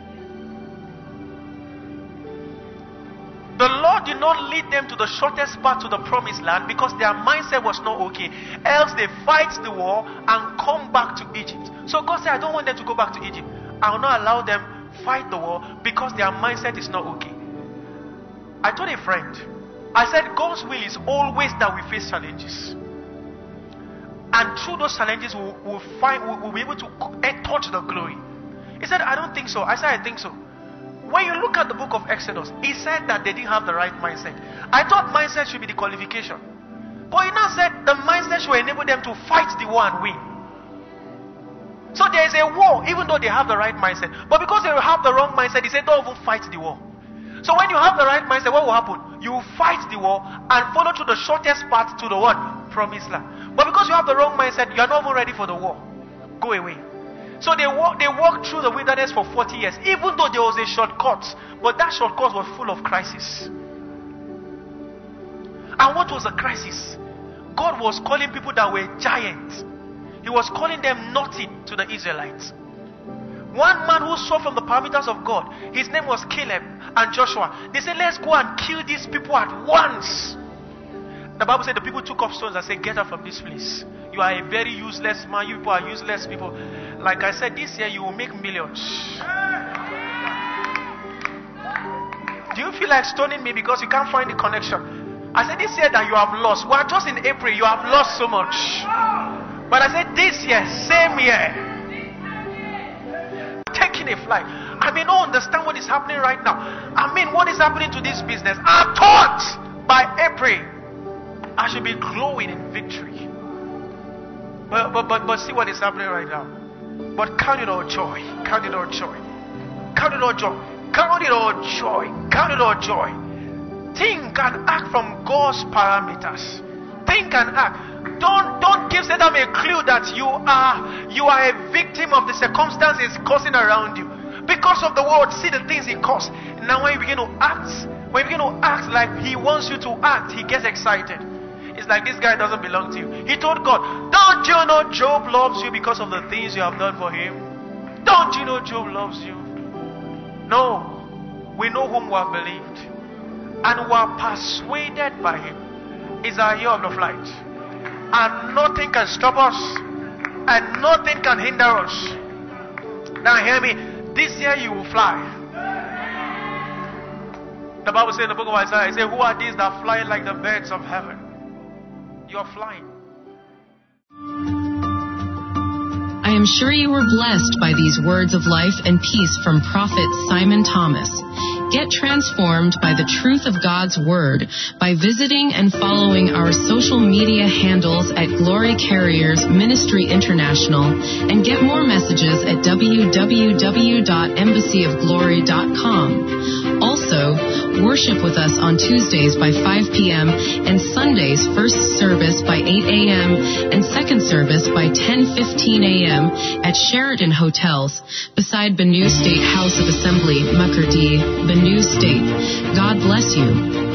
The Lord did not lead them to the shortest path to the promised land because their mindset was not okay. Else they fight the war and come back to Egypt. So God said, I don't want them to go back to Egypt. I will not allow them fight the war because their mindset is not okay. I told a friend, I said, God's will is always that we face challenges. And through those challenges, we'll be able to touch the glory. He said, I don't think so. I said, I think so. When you look at the book of Exodus, he said that they didn't have the right mindset. I thought mindset should be the qualification. But he now said the mindset should enable them to fight the war and win. So there is a war, even though they have the right mindset. But because they have the wrong mindset, he said, don't even fight the war. So when you have the right mindset, what will happen? You will fight the war and follow through the shortest path to the what? Promised land. But because you have the wrong mindset, you are not even ready for the war. Go away. So they walked through the wilderness for 40 years, even though there was a shortcut. But that shortcut was full of crisis. And what was the crisis? God was calling people that were giants. He was calling them nothing to the Israelites. One man who saw from the parameters of God, his name was Caleb and Joshua. They said, let's go and kill these people at once. The Bible said the people took up stones and said, get out from this place. You are a very useless man. You people are useless people. Like I said, this year you will make millions. Do you feel like stoning me because you can't find the connection? I said this year that you have lost. Well, just in April you have lost so much. But I said this year, same year, taking a flight. I may not understand what is happening right now. I mean, what is happening to this business? I thought by April I should be glowing in victory. But see what is happening right now. But count it all joy. Count it all joy. Count it all joy. Count it all joy. Count it all joy. Think and act from God's parameters. Think and act. Don't give Satan a clue that you are a victim of the circumstances causing around you. Because of the world, see the things he caused. Now when you begin to act like he wants you to act, he gets excited. It's like this guy doesn't belong to you. He told God, don't you know Job loves you because of the things you have done for him? Don't you know Job loves you? No. We know whom we have believed. and were persuaded by him, is our year of the flight. And nothing can stop us, and nothing can hinder us. Now hear me, this year you will fly. The Bible says in the book of Isaiah, it says, who are these that fly like the birds of heaven? You are flying. I am sure you were blessed by these words of life and peace from Prophet Simon Thomas. Get transformed by the truth of God's Word by visiting and following our social media handles at Glory Carriers Ministry International, and get more messages at www.embassyofglory.com. Also, worship with us on Tuesdays by 5 p.m. and Sundays first service by 8 a.m. and second service by 10:15 a.m. at Sheraton Hotels beside Benue State House of Assembly, Makurdi, Benue State. God bless you.